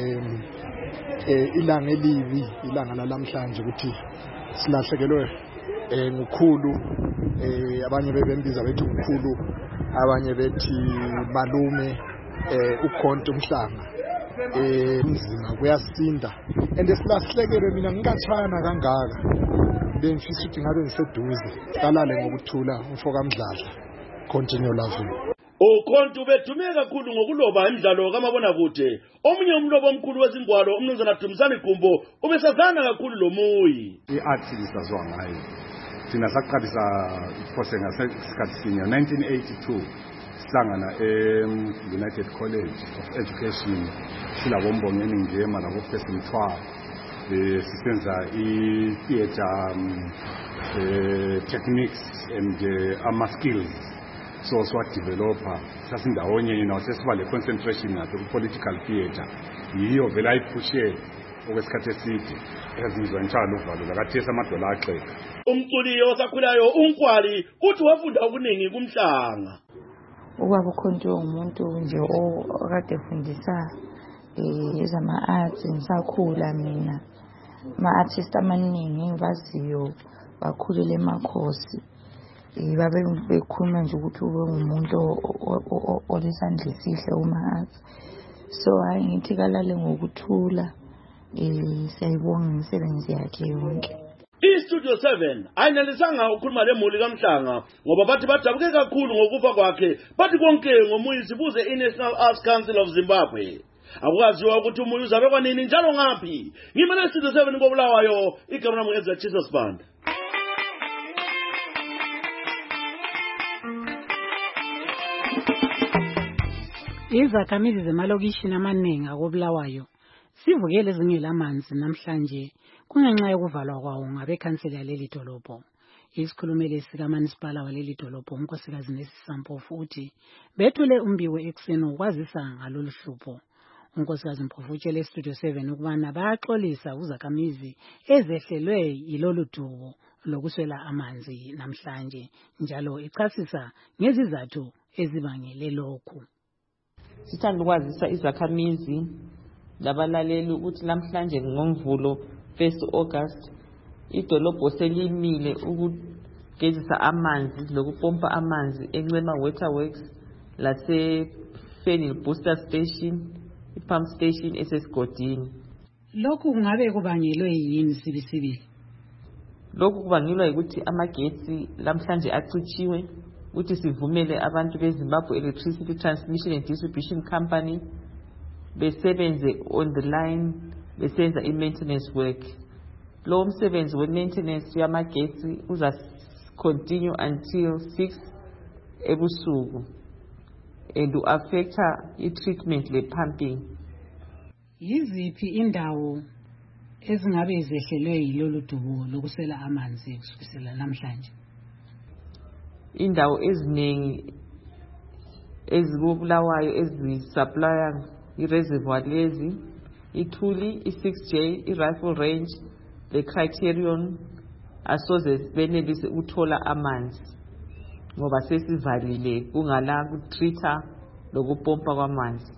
ilanga elibi ilanga lalamhlanje ukuthi silahlekelwe ngukhulu abanye bebembiza bethi ngukhulu abanye bethi malume ukhonto umhlanga umzima kuyasinda and silahlekelwe mina ngikatshana kangaka bengifisa ukuthi ngabe ngiseduze qalale ngokuthula umfoka Mdladla continue loving. Ukhonto bedume kakhulu ngokuloba imidlalo kamabona kude. Omunye umlobo omkhulu wezingwalo umnumzana Dumisani Gumbo ubesazana kakhulu lomuyi. I-art isazwa ngayo. Thina saqalisa iphose ngasikhathi sinye 1982 sihlangana United College of Education silabombongeni ngema laboFirst Mthwalo. Sisenza i-theatre techniques and ama-skills. So developer sasindawonye sesiba le concentration ngathi ku-political theatre yiyo vele ayiphushe okwesikhathi eside ezizwa njalo uvalo lakathesa amadola axeka. Umculi osakhulayo uNkwali uthi wafunda okuningi kumhlanga. Ubaba ukhonto umuntu nje okade efundisa ezama-arts ngisakhula mina. Ma-artist amaningi engibaziyo bakhulele emakhosi. Babe bekhuluma nje ukuthi ube ngumuntu olesandla esihle uma-arts. So hayi ngithi kalale ngokuthula siyayibonga imisebenzi yakhe yonke. I-Studio 7 ayinelisanga ukukhuluma lemuli kaMhlanga ngoba bathi badabuke kakhulu ngokufa kwakhe bathi konke ngomuyi sibuze i-National Arts Council of Zimbabwe. Akukaziwa ukuthi umuyi uzabe kwanini njalo ngaphi. Ngimele Studio 7 koBulawayo igama lami Ezra Jesus Band. Izakhamizi zemalokishini amaningi akoBulawayo sivukele ezingela amanzi namhlanje kungenxa yokuvalwa kwawo ngabekhansela yaleli dolobho. Isikhulumeli sikaManisipala waleli dolobho unkosikazi Nesisampofu uthi bethule umbiwe ekuseni ukwazisa ngalolu hlupho. Unkosikazi Mpofu utshele eStudio 7 ukubana bayaxolisa uzakhamizi ezehlelwe yilolu dubo lokuswela amanzi namhlanje njalo ichasisa ngezizathu ezibangele lokhu. Sithanda ukwazisa izakhamizi labalaleli ukuthi namhlanje ngoMvulo 1 August idolobho selimile ukugezisa amanzi lokupompa amanzi eNcema Waterworks lase Fenil Booster Station i-pump station esesigodini. Lokhu kungabe kubangelwe yini sibisibi? Lokhu kubangelwa ukuthi amagetsi lamhlanje acitshiwe ukuthi sivumele abantu beZimbabwe Electricity Transmission and Distribution Company besebenze on the line besenza i-maintenance work. Lo umsebenzi we-maintenance yamagetsi uza continue until 6 ebusuku and affecta i-treatment le-pumping. Yiziphi indawo ezingabe zehlelwe yilolu dubo lokusela amanzi kusukela namhlanje? Indawo eziningi ezikubulawayo ezisupplya i-reservoir lezi iThuli, i6J, i-Rifle Range, le Criterion asoze benelise ukuthola amanzi ngoba sesivalile kungala kutreater lokupompa kwamanzi.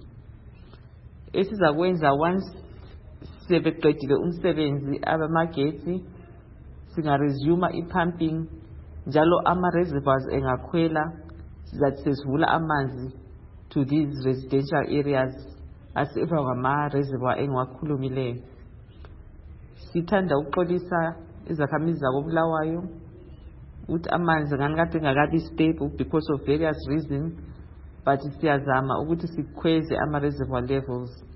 Esizakwenza once sebeqedile umsebenzi abamagetsi singaresume i-pumping njalo ama-reservoirs engakhwela sizathi sesivula amanzi to these residential areas aseba kwama-reservoir engiwakhulumileyo. Sithanda ukuxolisa izakhamizi zakoBulawayo ukuthi amanzi ngani kade engakabi stable because of various reasons, but siyazama ukuthi sikhweze ama-reservoir levels.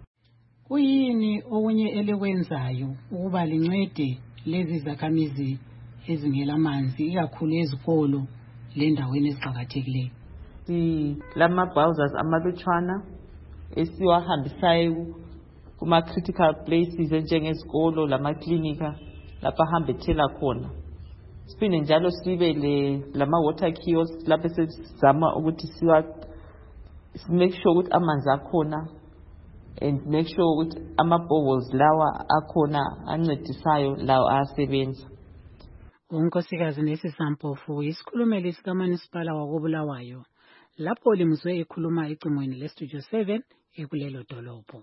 Kuyini okunye elikwenzayo ukuba lincede lezi zakhamizi ezingela amanzi ikakhulu ezikolo lendaweni eziqhakathekileyo? Lama-bowsers amalutshwana esiwahambisayo kuma-critical places enjengezikolo lamaklinika lapha ahamba ethela khona siphinde njalo sibe lama water kiosks lapho sesizama ukuthi make sure ukuthi amanzi akhona and make sure ukuthi ama-boreholes lawa akhona ancedisayo lawo ayasebenza. unkosikazi Nesisampofu isikhulumeli sikaManisipala wakoBulawayo lapho limuzwe ekhuluma ecingweni leStudio 7 ekulelo dolobho.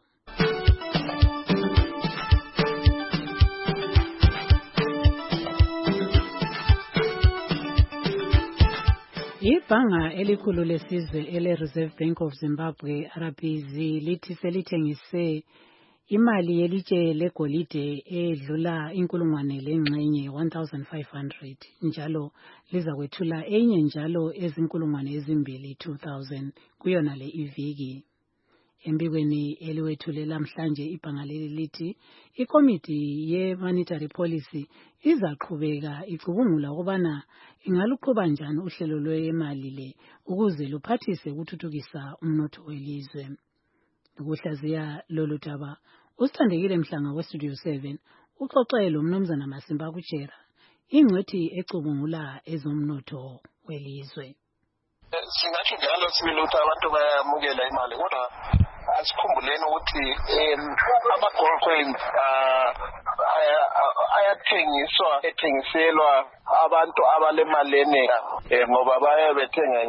Ibhanga elikhulu lesizwe ele-Reserve Bank of Zimbabwe RBZ lithi selithengise imali yelitshe legolide edlula inkulungwane lengxenye 1500 njalo liza kwethula enye njalo ezinkulungwane ezimbili 2000 kuyona le iviki. Embikweni eliwethule lamhlanje ibhanga leli lithi ikomiti ye-monetary policy izaqhubeka icubungula ukubana ingaluqhuba njani uhlelo lwemali le ukuze luphathise ukuthuthukisa umnotho welizwe. Ukuhlaziya lolu daba usithandekile Mhlanga weStudio 7 uxoxe lo Mnumzana Masimba Kuchera ingcwethi ecubungula ezomnotho welizwe. Singathi njalo sibilutha abantu bayamukela imali kodwa asikhumbuleni ukuthi ama-gold coins ethengiselwa abantu abalemali enengi ngoba baye bethenga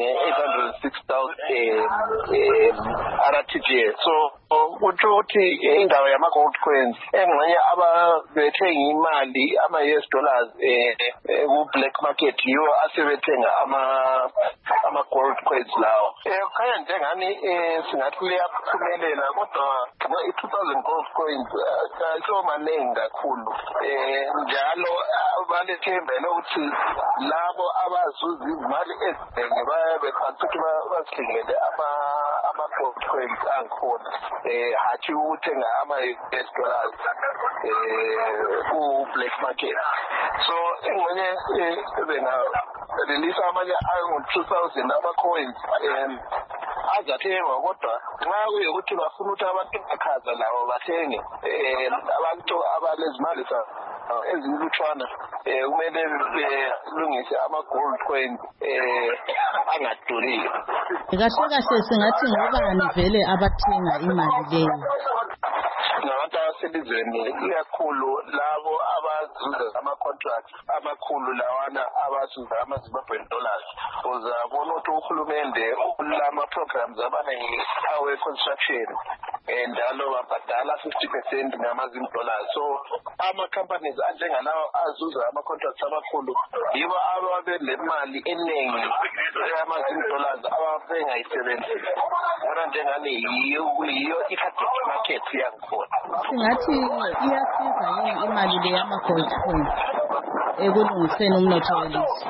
nge-806,000 RTGS. So kutsho ukuthi indawo yama-gold coins engxenye ababethenga imali ama-US dollars ku-black market yiwo asebethenga ama-gold coins lawo. Khanya njengani singathi liyaphumelela kodwa i-2000 gold coins so maningi kakhulu. Njalo balethemba lokuthi labo abazuza izimali eziningi bekwanisa ukuthi basithengele ama-gold coins angikhona hathi ukuthenga ama-US dollars ku-black market. So ingxenye bengarelease amanye angu-2000 ama-coins azathengwa kodwa nxa kuyukuthi bafuna ukuthi abantu bakhaza labo bathenge abantu abalezimali ezilutshwana kumele belungise ama-gold coins angaduriyo. Kahle kahle singathi ngobani vele abathenga imali leyo? Nabantu abaselizweni ikakhulu labo abazuza ama-contracts amakhulu lawana abazuza ama-Zimbabwean dollars. Uzabona ukuthi uhulumende ulama-programs abaningi awe-construction njalo babhadala 50% ngama-Zim dollars. So ama-companies anjengalawo azuza ama-contracts amakhulu yibo ababelemali eningi yama-Zim dollars ababengayisebenzisi. Bona njengani yiyo i-capital market yangikhona. Singathi iyasiza yini imali le yama-gold coins ekulungiseni umnotho welizwe?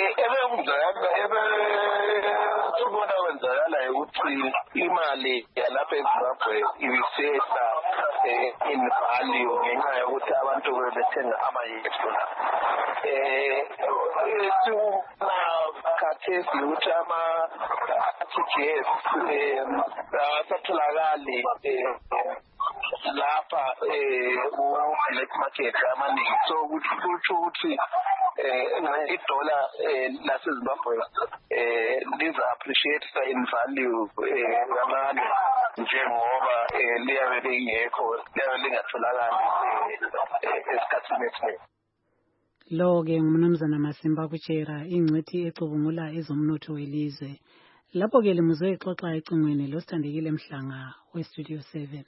Ebekubona kwenzakala ukuthi imali yalapha eZimbabwe ibisehla in value ngenxa yokuthi abantu bebethenga ama-US dollars. Khathesi ukuthi ama-RTGS asatholakali lapha ku-black market amaningi. So kutsho ukuthi idola laseZimbabwe liza-appreciate in value kancane njengoba liyabe lingekho, liyabe lingatholakali esikhathini esiningi. Lo-ke ngumnumzana Masimba Kuchera ingcwethi ecubungula ezomnotho welizwe. Lapho-ke limuzwe exoxa ecingweni losithandekile Mhlanga weStudio 7.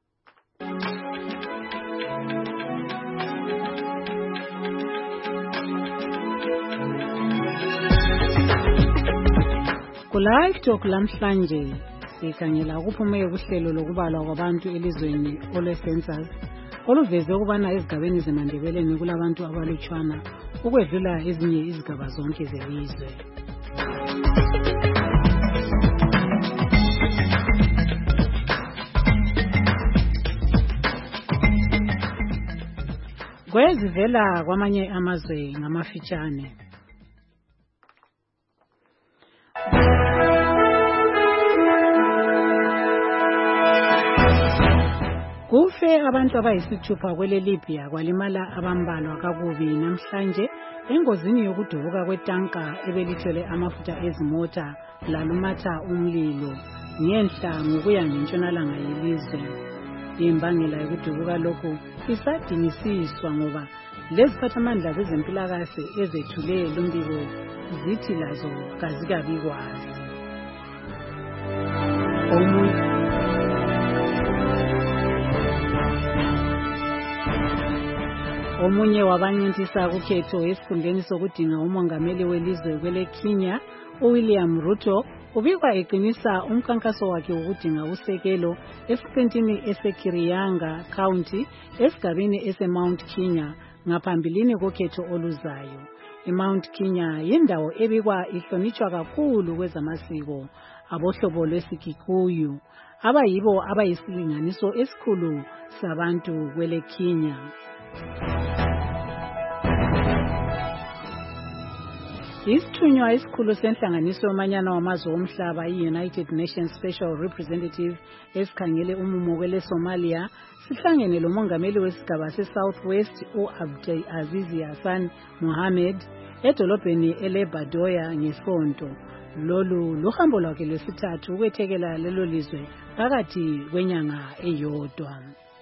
Ku-Live Talk lamhlanje sikhangela ukuphumeka kuhlelo lokubalwa kwabantu elizweni olwe-census oluveze ukubana ezigabeni zeMandebeleni kulabantu abalutshwana ukwedlula ezinye izigaba zonke zelizwe. Kwezivela kwamanye amazwe ngamafitshane. Kufe abantu abayisithupha kwele Libya kwalimala abambalwa kakubi namhlanje engozini yokudubuka kwetanka ebelithwele amafutha ezimota lalumatha umlilo ngenhla ngokuya ngentshonalanga yelizwe. Imbangela yokudubuka lokhu isadingisiswa ngoba leziphathamandla zezempilakahle ezethule lombiko zithi lazo kazikabi kwazi. Omunye wabancintiswa kukhetho esikhundleni sokudinga umongameli welizwe kwele Kenya, uWilliam Ruto, ubikwa eqinisa umkhankaso wakhe wokudinga usekelo esiqintini eseKirianga County esigabeni eseMount Kenya ngaphambilini kokhetho oluzayo. IMount Kenya yindawo ebikwa ihlonitshwa kakhulu kwezamasiko abohlobo lwesikikuyu abayibo abayisilinganiso esikhulu sabantu kwele Kenya. Isithunywa esikhulu senhlanganiso yomanyano wamazwe omhlaba i-United Nations Special Representative esikhangele umumo kwele Somalia sihlangene lomongameli wesigaba se-South West u-Abdi Aziz Hassan Mohamed edolobheni ele-Badoya ngesonto. Lolu luhambo lwakhe lwesithathu ukwethekela lelo lizwe phakathi kwenyanga eyodwa.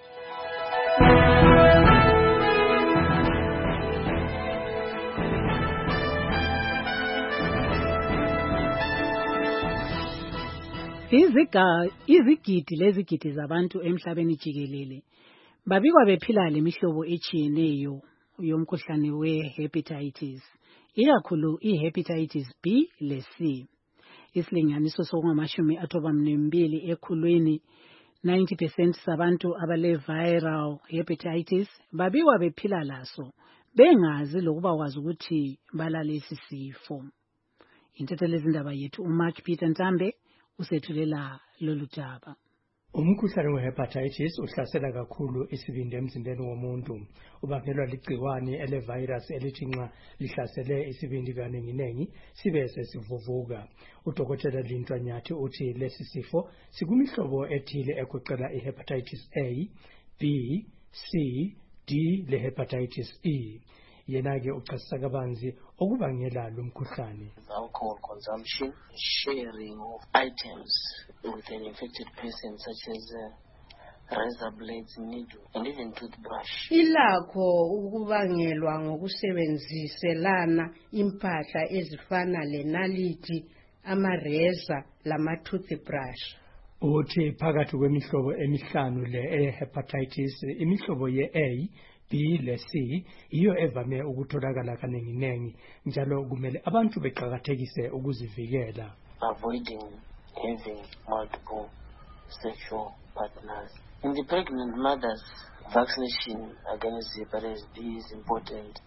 Izigidi lezigidi zabantu emhlabeni jikelele babikwa bephila lemihlobo etshiyeneyo yomkhuhlane we-hepatitis, ikakhulu i-hepatitis B le C. Isilinganiso sokungama-92 ekhulwini, 90% sabantu abale-viral hepatitis babikwa bephila laso bengazi lokuba kwazi ukuthi balalesi sifo. Intethelezindaba yethu uMark Peter Ntambe usethulela lolu daba. Umkhuhlane we-hepatitis uhlasela kakhulu isibindi emzimbeni womuntu. Ubangelwa ligciwane ele-virus elithi nxa lihlasele isibindi kaningi sibe sesivuvuka. Udokotela Lintwa Nyathi uthi lesi sifo sikumihlobo ethile egoqela i-hepatitis A, B, C, D le-hepatitis E. Yena-ke uchasisa kabanzi okubangela lo mkhuhlane. Alcohol consumption, sharing of items with an infected person such as razor blades, needle, and even toothbrush. Ilakho ukubangelwa ngokusebenziselana impahla ezifana lenalithi, amareza lama-toothbrush. Uthi phakathi kwemihlobo emihlanu le e-hepatitis, imihlobo ye-A, B le C iyo evame ukutholakala kaningi njalo kumele abantu beqhakathekise ukuzivikela. Avoiding having multiple sexual partners. In the pregnant mothers, vaccination against hepatitis B is important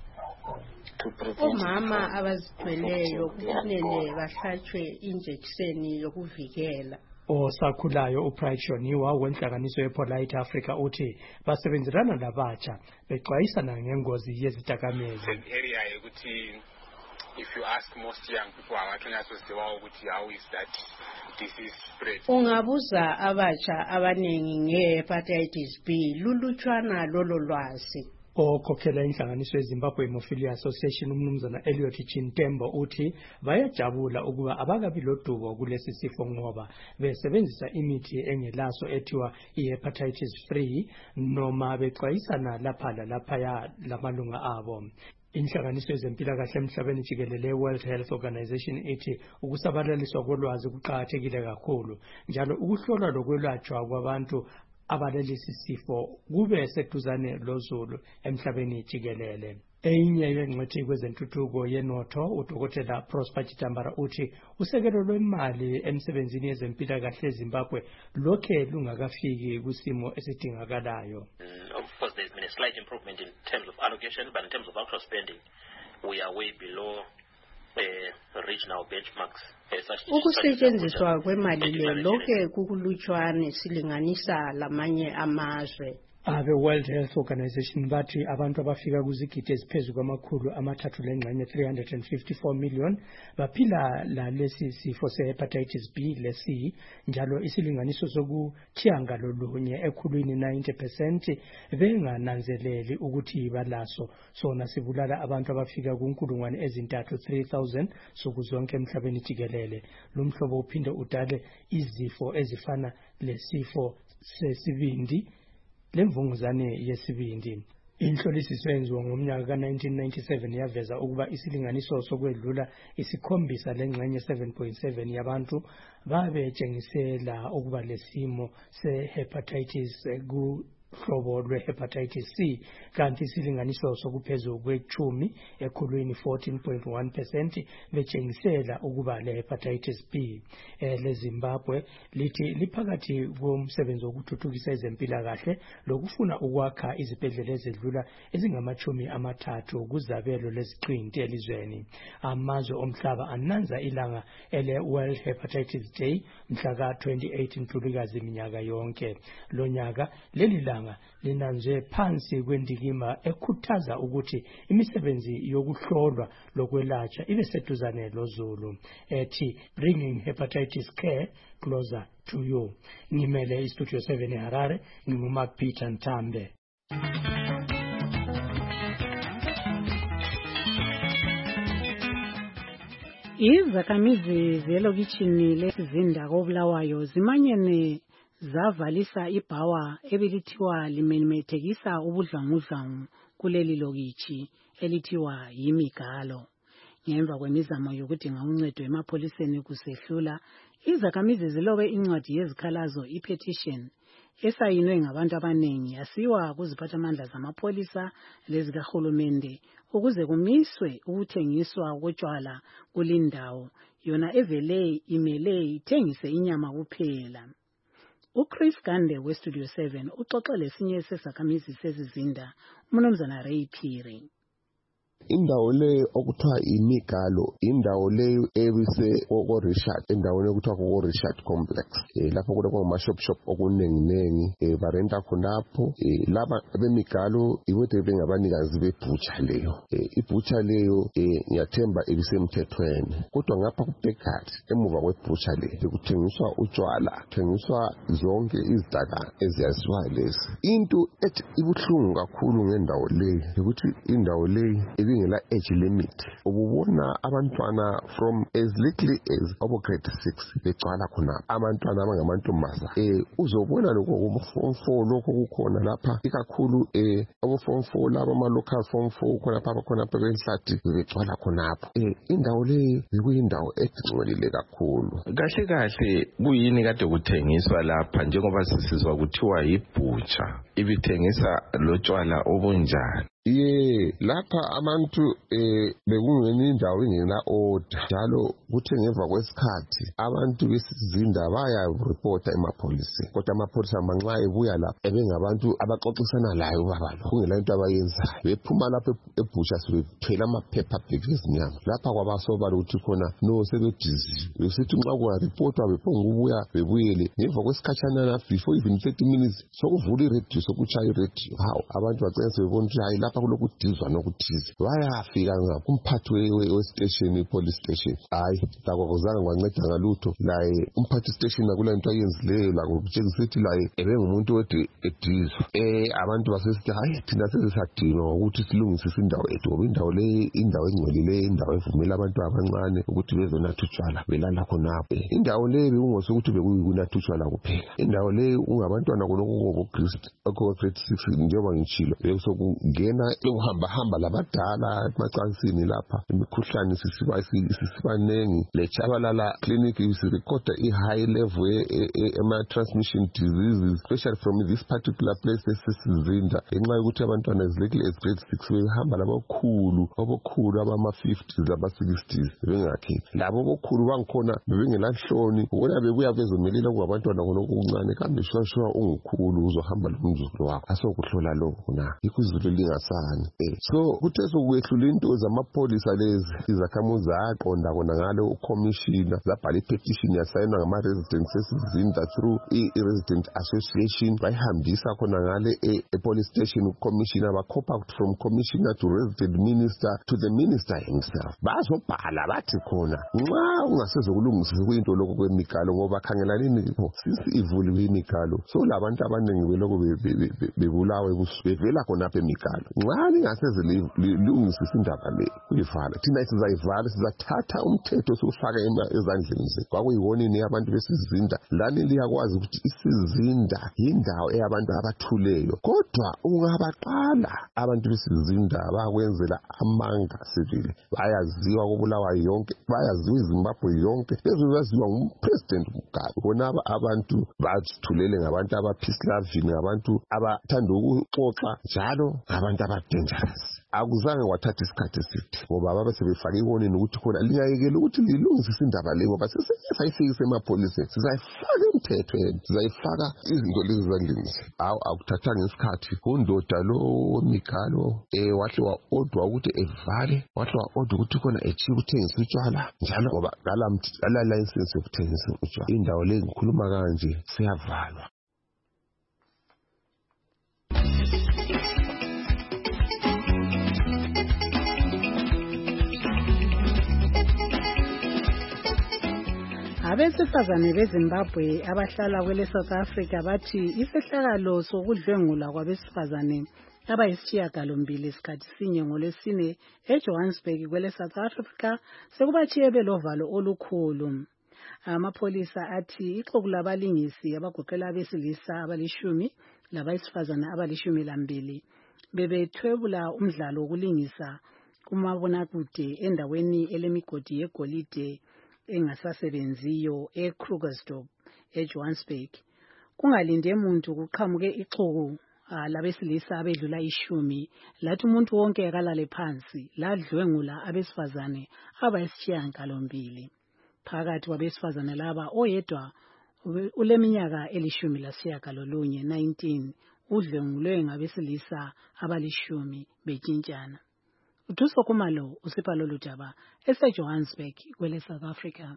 to prevent. Omama abazithweleyo kufanele bahlatshwe injekisheni yokuvikela. Osakhulayo uPrayshoniwa wenhlanganiso yePolite Africa uthi basebenzelana labatsha bexwayisana ngengozi yezidakamizwa. Area ukuthi if you ask most young people abathonyasoziwa ukuthi how is that disease spread. Ungabuza abatsha abanengi nge-hepatitis B lulutshwana lolo lwazi. Okhokhela inhlanganiso yeZimbabwe Hemophilia Association umnumzana Elliot Chintembo uthi bayajabula ukuba abakabi lodubo kulesi sifo ngoba besebenzisa imithi engelaso ethiwa i-hepatitis free noma bexwayisana lapha laphaya lamalunga abo. Inhlanganiso yezempilakahle emhlabeni jikelele World Health Organization ithi ukusabalaliswa kolwazi kuqakathekile kakhulu njalo ukuhlolwa lokwelatshwa kwabantu abalelisi sifo kube seduzane lozulu emhlabeni jikelele. Enye yengcwethi kwezentuthuko yenotho udokotela Prosper Chitambara uthi usekelo lwemali emsebenzini yezempilakahle eZimbabwe lokhe lungakafiki kusimo esidingakalayo. Of course there's been a slight improvement in terms of allocation, but in terms of actual spending we are way below regional benchmarks. Ukusetshenziswa kwemali le lokhe kukulutshwane silinganisa lamanye amazwe. Abe-World Health Organization bathi abantu abafika kuzigidi eziphezu kwamakhulu amathathu lengxenye 354 million baphila lalesi sifo se-hepatitis B le-C, njalo isilinganiso sokuthiyanga lolunye ekhulwini 90% bengananzeleli ukuthi balaso. Sona sibulala abantu abafika kunkulungwane ezintathu 3,000 sukuzonke emhlabeni jikelele. Lo mhlobo uphinde udale izifo ezifana lesifo sesibindi lemvunguzane yesibindi. Inhlolisiso yenziwa ngomnyaka ka-1997 yaveza ukuba isilinganiso sokwedlula isikhombisa lengxenye 7.7 yabantu babetshengisela ukuba lesimo se-hepatitis hlobo lwe-hepatitis C, kanti isilinganiso sokuphezulu kwechumi ekhulwini 14.1% betshengisela ukuba le-hepatitis B. LeZimbabwe lithi liphakathi komsebenzi wokuthuthukisa ezempilakahle lokufuna ukwakha izibhedlela ezedlula ezingama-30 kuzabelo leziqinti elizweni. Amazwe omhlaba ananza ilanga ele-World Hepatitis Day mhla ka-28 Ntulikazi minyaka yonke. Lo nyaka leli langa linanzwe phansi kwendikimba ekhuthaza ukuthi imisebenzi yokuhlolwa lokwelatshwa ibe seduzane lozulu, ethi bringing hepatitis care closer to you. Ngimele iStudio 7 eHarare, nginguMapeter Ntambe. Izakhamizi zelokitshini lesizinda koBulawayo zimanyene zavalisa ibhawa ebelithiwa limemethekisa ubudlwangudlwangu kuleli lokitshi elithiwa yimigalo. Ngemva kwemizamo yokudinga uncedo emapholiseni kusehlula, izakhamizi zilobe incwadi yezikhalazo i-petition esayinwe ngabantu abanengi yasiwa kuziphathamandla zamapholisa lezikahulumende ukuze kumiswe ukuthengiswa kotshwala kulindawo yona evele imele ithengise inyama kuphela. uChris Gande weStudio 7 uxoxe lesinye sezakhamizi sezizinda uMnumzana Ray Phiri. Indawo leyo okuthiwa imigalo indawo leyo ebise koko Richard endaweni okuthiwa koko Richard Complex lapho kuloko ngama-shop okunenginengi barenta khonapho laba bemigalo ibode bengabanikazi bebhutsha leyo ibhutsha leyo ngiyathemba ibisemthethweni kodwa ngapha kubhekhathi emuva kwebhutsha leyo kuthengiswa utshwala kuthengiswa zonke izidaka eziyaziwa lezi. Into ethi ibuhlungu kakhulu ngendawo leyo ukuthi indawo leyo ngela age limit ububona abantwana from as little as grade 6 begcwala khona abantwana abangamantombazana uzobona lokho form 4 lokho kukhona lapha ikakhulu form 4 laba ama local form 4 khona pha khona bebenhlathi begcwala khonapho indawo le bekuyindawo egcwelile kakhulu. Kahle kahle kuyini kade kuthengiswa lapha njengoba sisizwa kuthiwa yibhutsha ibithengisa lotshwala obunjani? Lapha abantu bekungena indawo ingena order njalo kuthe ngemva kwesikhathi abantu besizinda baya reporta emapholiseni kodwa amapholisa manxa ebuya lapha ebengabantu abaxoxisana layo babalo kungela into abayenzayo bephuma lapha ebhusha sebethwele amaphepha ezinyama lapha kwabasobala ukuthi khona no sebedizi besithi nxa kungareportwa bephongubuya bebuyele ngemva kwesikhatshana before even 30 minutes sokuvula iradio sokuchaya iradio hawo abantu bagcina sebebona ukuthi hayi lapha kulokudizwa nokuthize bayafika kumphathi we-station police station hayi lakuzange kwanceda ngalutho laye umphathi station akula into ayenzileyo lako kutshengisa ukuthi laye ebengumuntu wethu edizwa abantu basesithi hayi thina sezisadinga ukuthi silungisise indawo ethu ngoba indawo le indawo engcwelileyo indawo evumela abantu abancane ukuthi bezonatha utshwala belala khonapho indawo le bekungosukuthi bekuyikunatha utshwala kuphela indawo le ungabantwana khonoko grade 6 njengoba ngitshilo besokungena ukuhamba labadala emacansini lapha imikhuhlane sisiba nengi lechabalala clinic isirecorda i-high level ema-transmission diseases especially from this particular place esesizinda ngenxa yokuthi abantwana ezilekile grade 6 behamba labokhulu abama-50s abama-60s bengakhethi labo bokhulu bangikhona bebengelanhloni ubona bebuya bezomelela ukuba abantwana khonoko okuncane kambe shwa ungukhulu uzohamba lomzukulu wakho asokuhlola lokho na yikho izulu lingas besifazane. So kuthe sokwehlula into zamapholisa lezi izakhamuzi zaqonda kona ngale ucommissioner zabhala ipetition yasayinwa ngama-residents esizinda through i-resident association bayihambisa khona ngale e-police station ucommissioner bakhopha from commissioner to resident minister to the minister himself. Bazobhala bathi khona nxa ungasezokulungisisa kuyinto lokho kwemikalo ngoba khangelanini sisi ivuliwe imikalo so labantu abaningi beloko bebulawe bevela khonapha emikalo nxa lingaseze lilungisisa indaba le uyivala thina sizayivala sizathatha umthetho sokufaka ezandleni zethu kwakuyibonini abantu besizinda lani liyakwazi ukuthi isizinda yindawo eyabantu abathuleyo kodwa ungabaqala abantu besizinda bakwenzela amanga sivile bayaziwa kubulawa yonke bayaziwa iZimbabwe yonke bezoyaziwa ngumpresident Mugabe bonaba abantu bathulele ngabantu abapeace loving ngabantu abathanda ukuxoxa njalo ngabantu abadangerous akuzange wathatha isikhathi eside ngoba baba sebefake iwonini ukuthi khona liyayekela ukuthi lilungisise indaba le ngoba sesayifike emapholiseni sizayifaka emthethweni sizayifaka izinto lezi zandleni akuthathanga isikhathi undoda lo wemikalo wahle wa-odwa ukuthi evale wahle wa-odwa ukuthi khona echiye ukuthengisa utshwala njalo ngoba kala license yokuthengisa utshwala indawo le ngikhuluma kanje siyavalwa. Abesifazane beZimbabwe abahlala kwele South Africa bathi isehlakalo sokudlwengula kwabesifazane abayisishiyagalombili isikhathi sinye ngolwesine eJohannesburg kwele South Africa sekubachiye belovalo olukhulu. Amapholisa athi ixuku labalingisi abagoqela abesilisa abalishumi labayisifazane abalishumi bebethwebula umdlalo wokulingisa kumabonakude endaweni elemigodi yegolide engasasebenziyo eKrugersdorp eJohannesburg. Kungalinde umuntu kuqhamuke ixuku labesilisa abedlula 10 lathi umuntu wonke akalale phansi ladlwengula abesifazane abayisishiyagalombili. Phakathi kwabesifazane laba oyedwa uleminyaka 19 udlwengulwe ngabesilisa abalishumi betshintshana. Uthuso Khumalo usipha lolu daba eseJohannesburg kwele South Africa.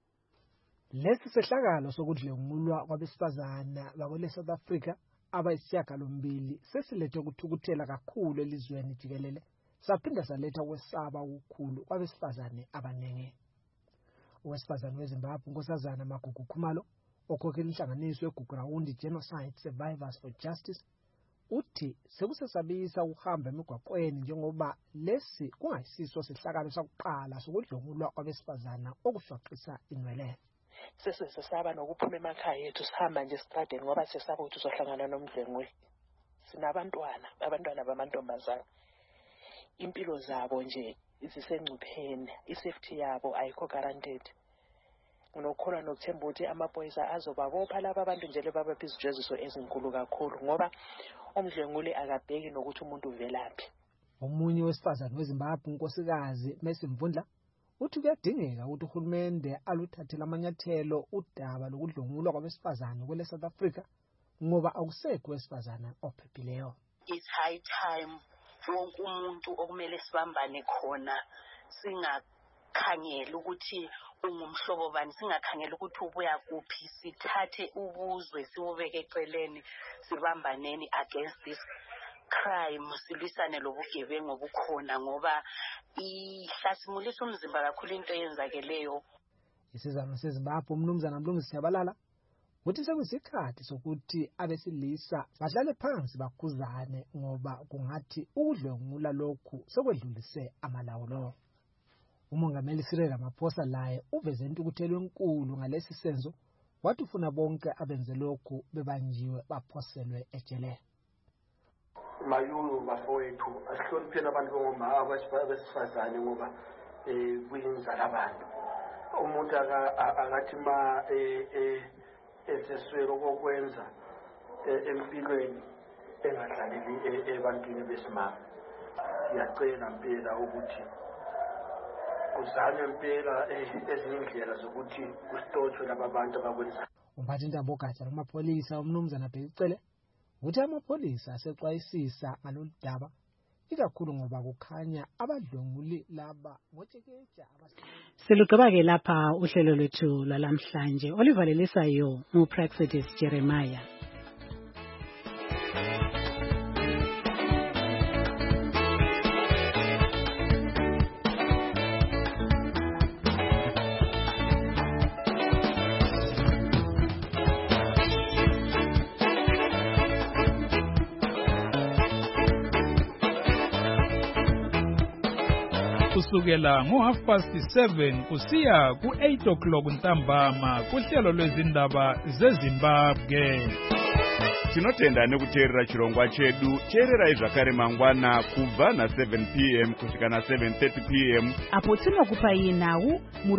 Lesi sehlakalo sokudlwengulwa kwabesifazana bakwele South Africa abayisishiyagalombili sesilethe ukuthukuthela kakhulu elizweni jikelele saphinda saletha ukwesaba okukhulu kwabesifazane abaningi. Owesifazane weZimbabwe uNkosazana Magugu Khumalo okhokhela inhlanganiso yeGugurawundi Genocide Survivors for Justice uthi sekusesabisa ukuhamba emigwaqweni njengoba lesi kungayisiso sehlakalo sakuqala sokudlwengulwa kwabesifazana okushwaqisa inwele. Sesesaba nokuphuma emakhaya ethu sihamba nje estradeni ngoba sesaba ukuthi uzohlangana nomdlwenguli. Sinabantwana bamantombazana. Impilo zabo nje zisengcupheni, isafety yabo ayikho guaranteed. Unokholwa nokuthemba ukuthi amaphoyisa azobabopha laba abantu nje lebabapha izijeziso ezinkulu kakhulu ngoba umdlwenguli akabheki nokuthi umuntu uvelaphi. Omunye wesifazane weZimbabwe unkosikazi Mercy Mvundla uthi kuyadingeka ukuthi uhulumende aluthathele amanyathelo udaba lokudlwengulwa kwabesifazane kwele South Africa ngoba akusekho wesifazane ophephileyo. It's high time wonke umuntu okumele sibambane khona singakhangela ukuthi ungumhlobo bani singakhangela ukuthi ubuya kuphi sithathe ubuzwe siwubeke eceleni sibambaneni against this crime silwisane lobugebengu obukhona ngoba ihlasimulisa umzimba kakhulu into eyenzakeleyo. Isizano seZimbabwe umnumzana Mlungisi Siyabalala uthi sekuyisikhathi sokuthi abesilisa badlale phansi bakhuzane ngoba kungathi ukudlwengula lokhu sekwedlulise amalawulo. Umongameli Cyril Ramaphosa laye uveze intukuthelo enkulu ngalesi senzo wathi ufuna bonke abenze lokhu bebanjiwe baphoselwe ejele. Mayungu bafowethu asihlonipheni abantu bongomama abesifazane ngoba kuyinzala abantu. Umuntu akathi ma eseswelo kokwenza empilweni engadlaleli ebantwini besimama. Siyacela impela ukuthi kuzanywe impela ezinye indlela zokuthi kusitotshwe laba bantu abakwenza. Umphathintambo ogatsha lwamapholisa umnumzana Bhekicele uthi amapholisa asexwayisisa ngalolu daba ikakhulu ngoba kukhanya abadlwenguli laba botshekeja. Silugqiba-ke lapha uhlelo lwethu lwalamhlanje olivalelisayo nguPraxidis Jeremiah. Kusukela ngo7:30 kusiya ku8 ntambama kuhlelo lwezindaba zeZimbabwe. Tinotenda nekuteerera chirongwa chedu. Teererai zvakare mangwana kubva na7 p.m. kusvika na7:30 p.m. apo tinokupai nhau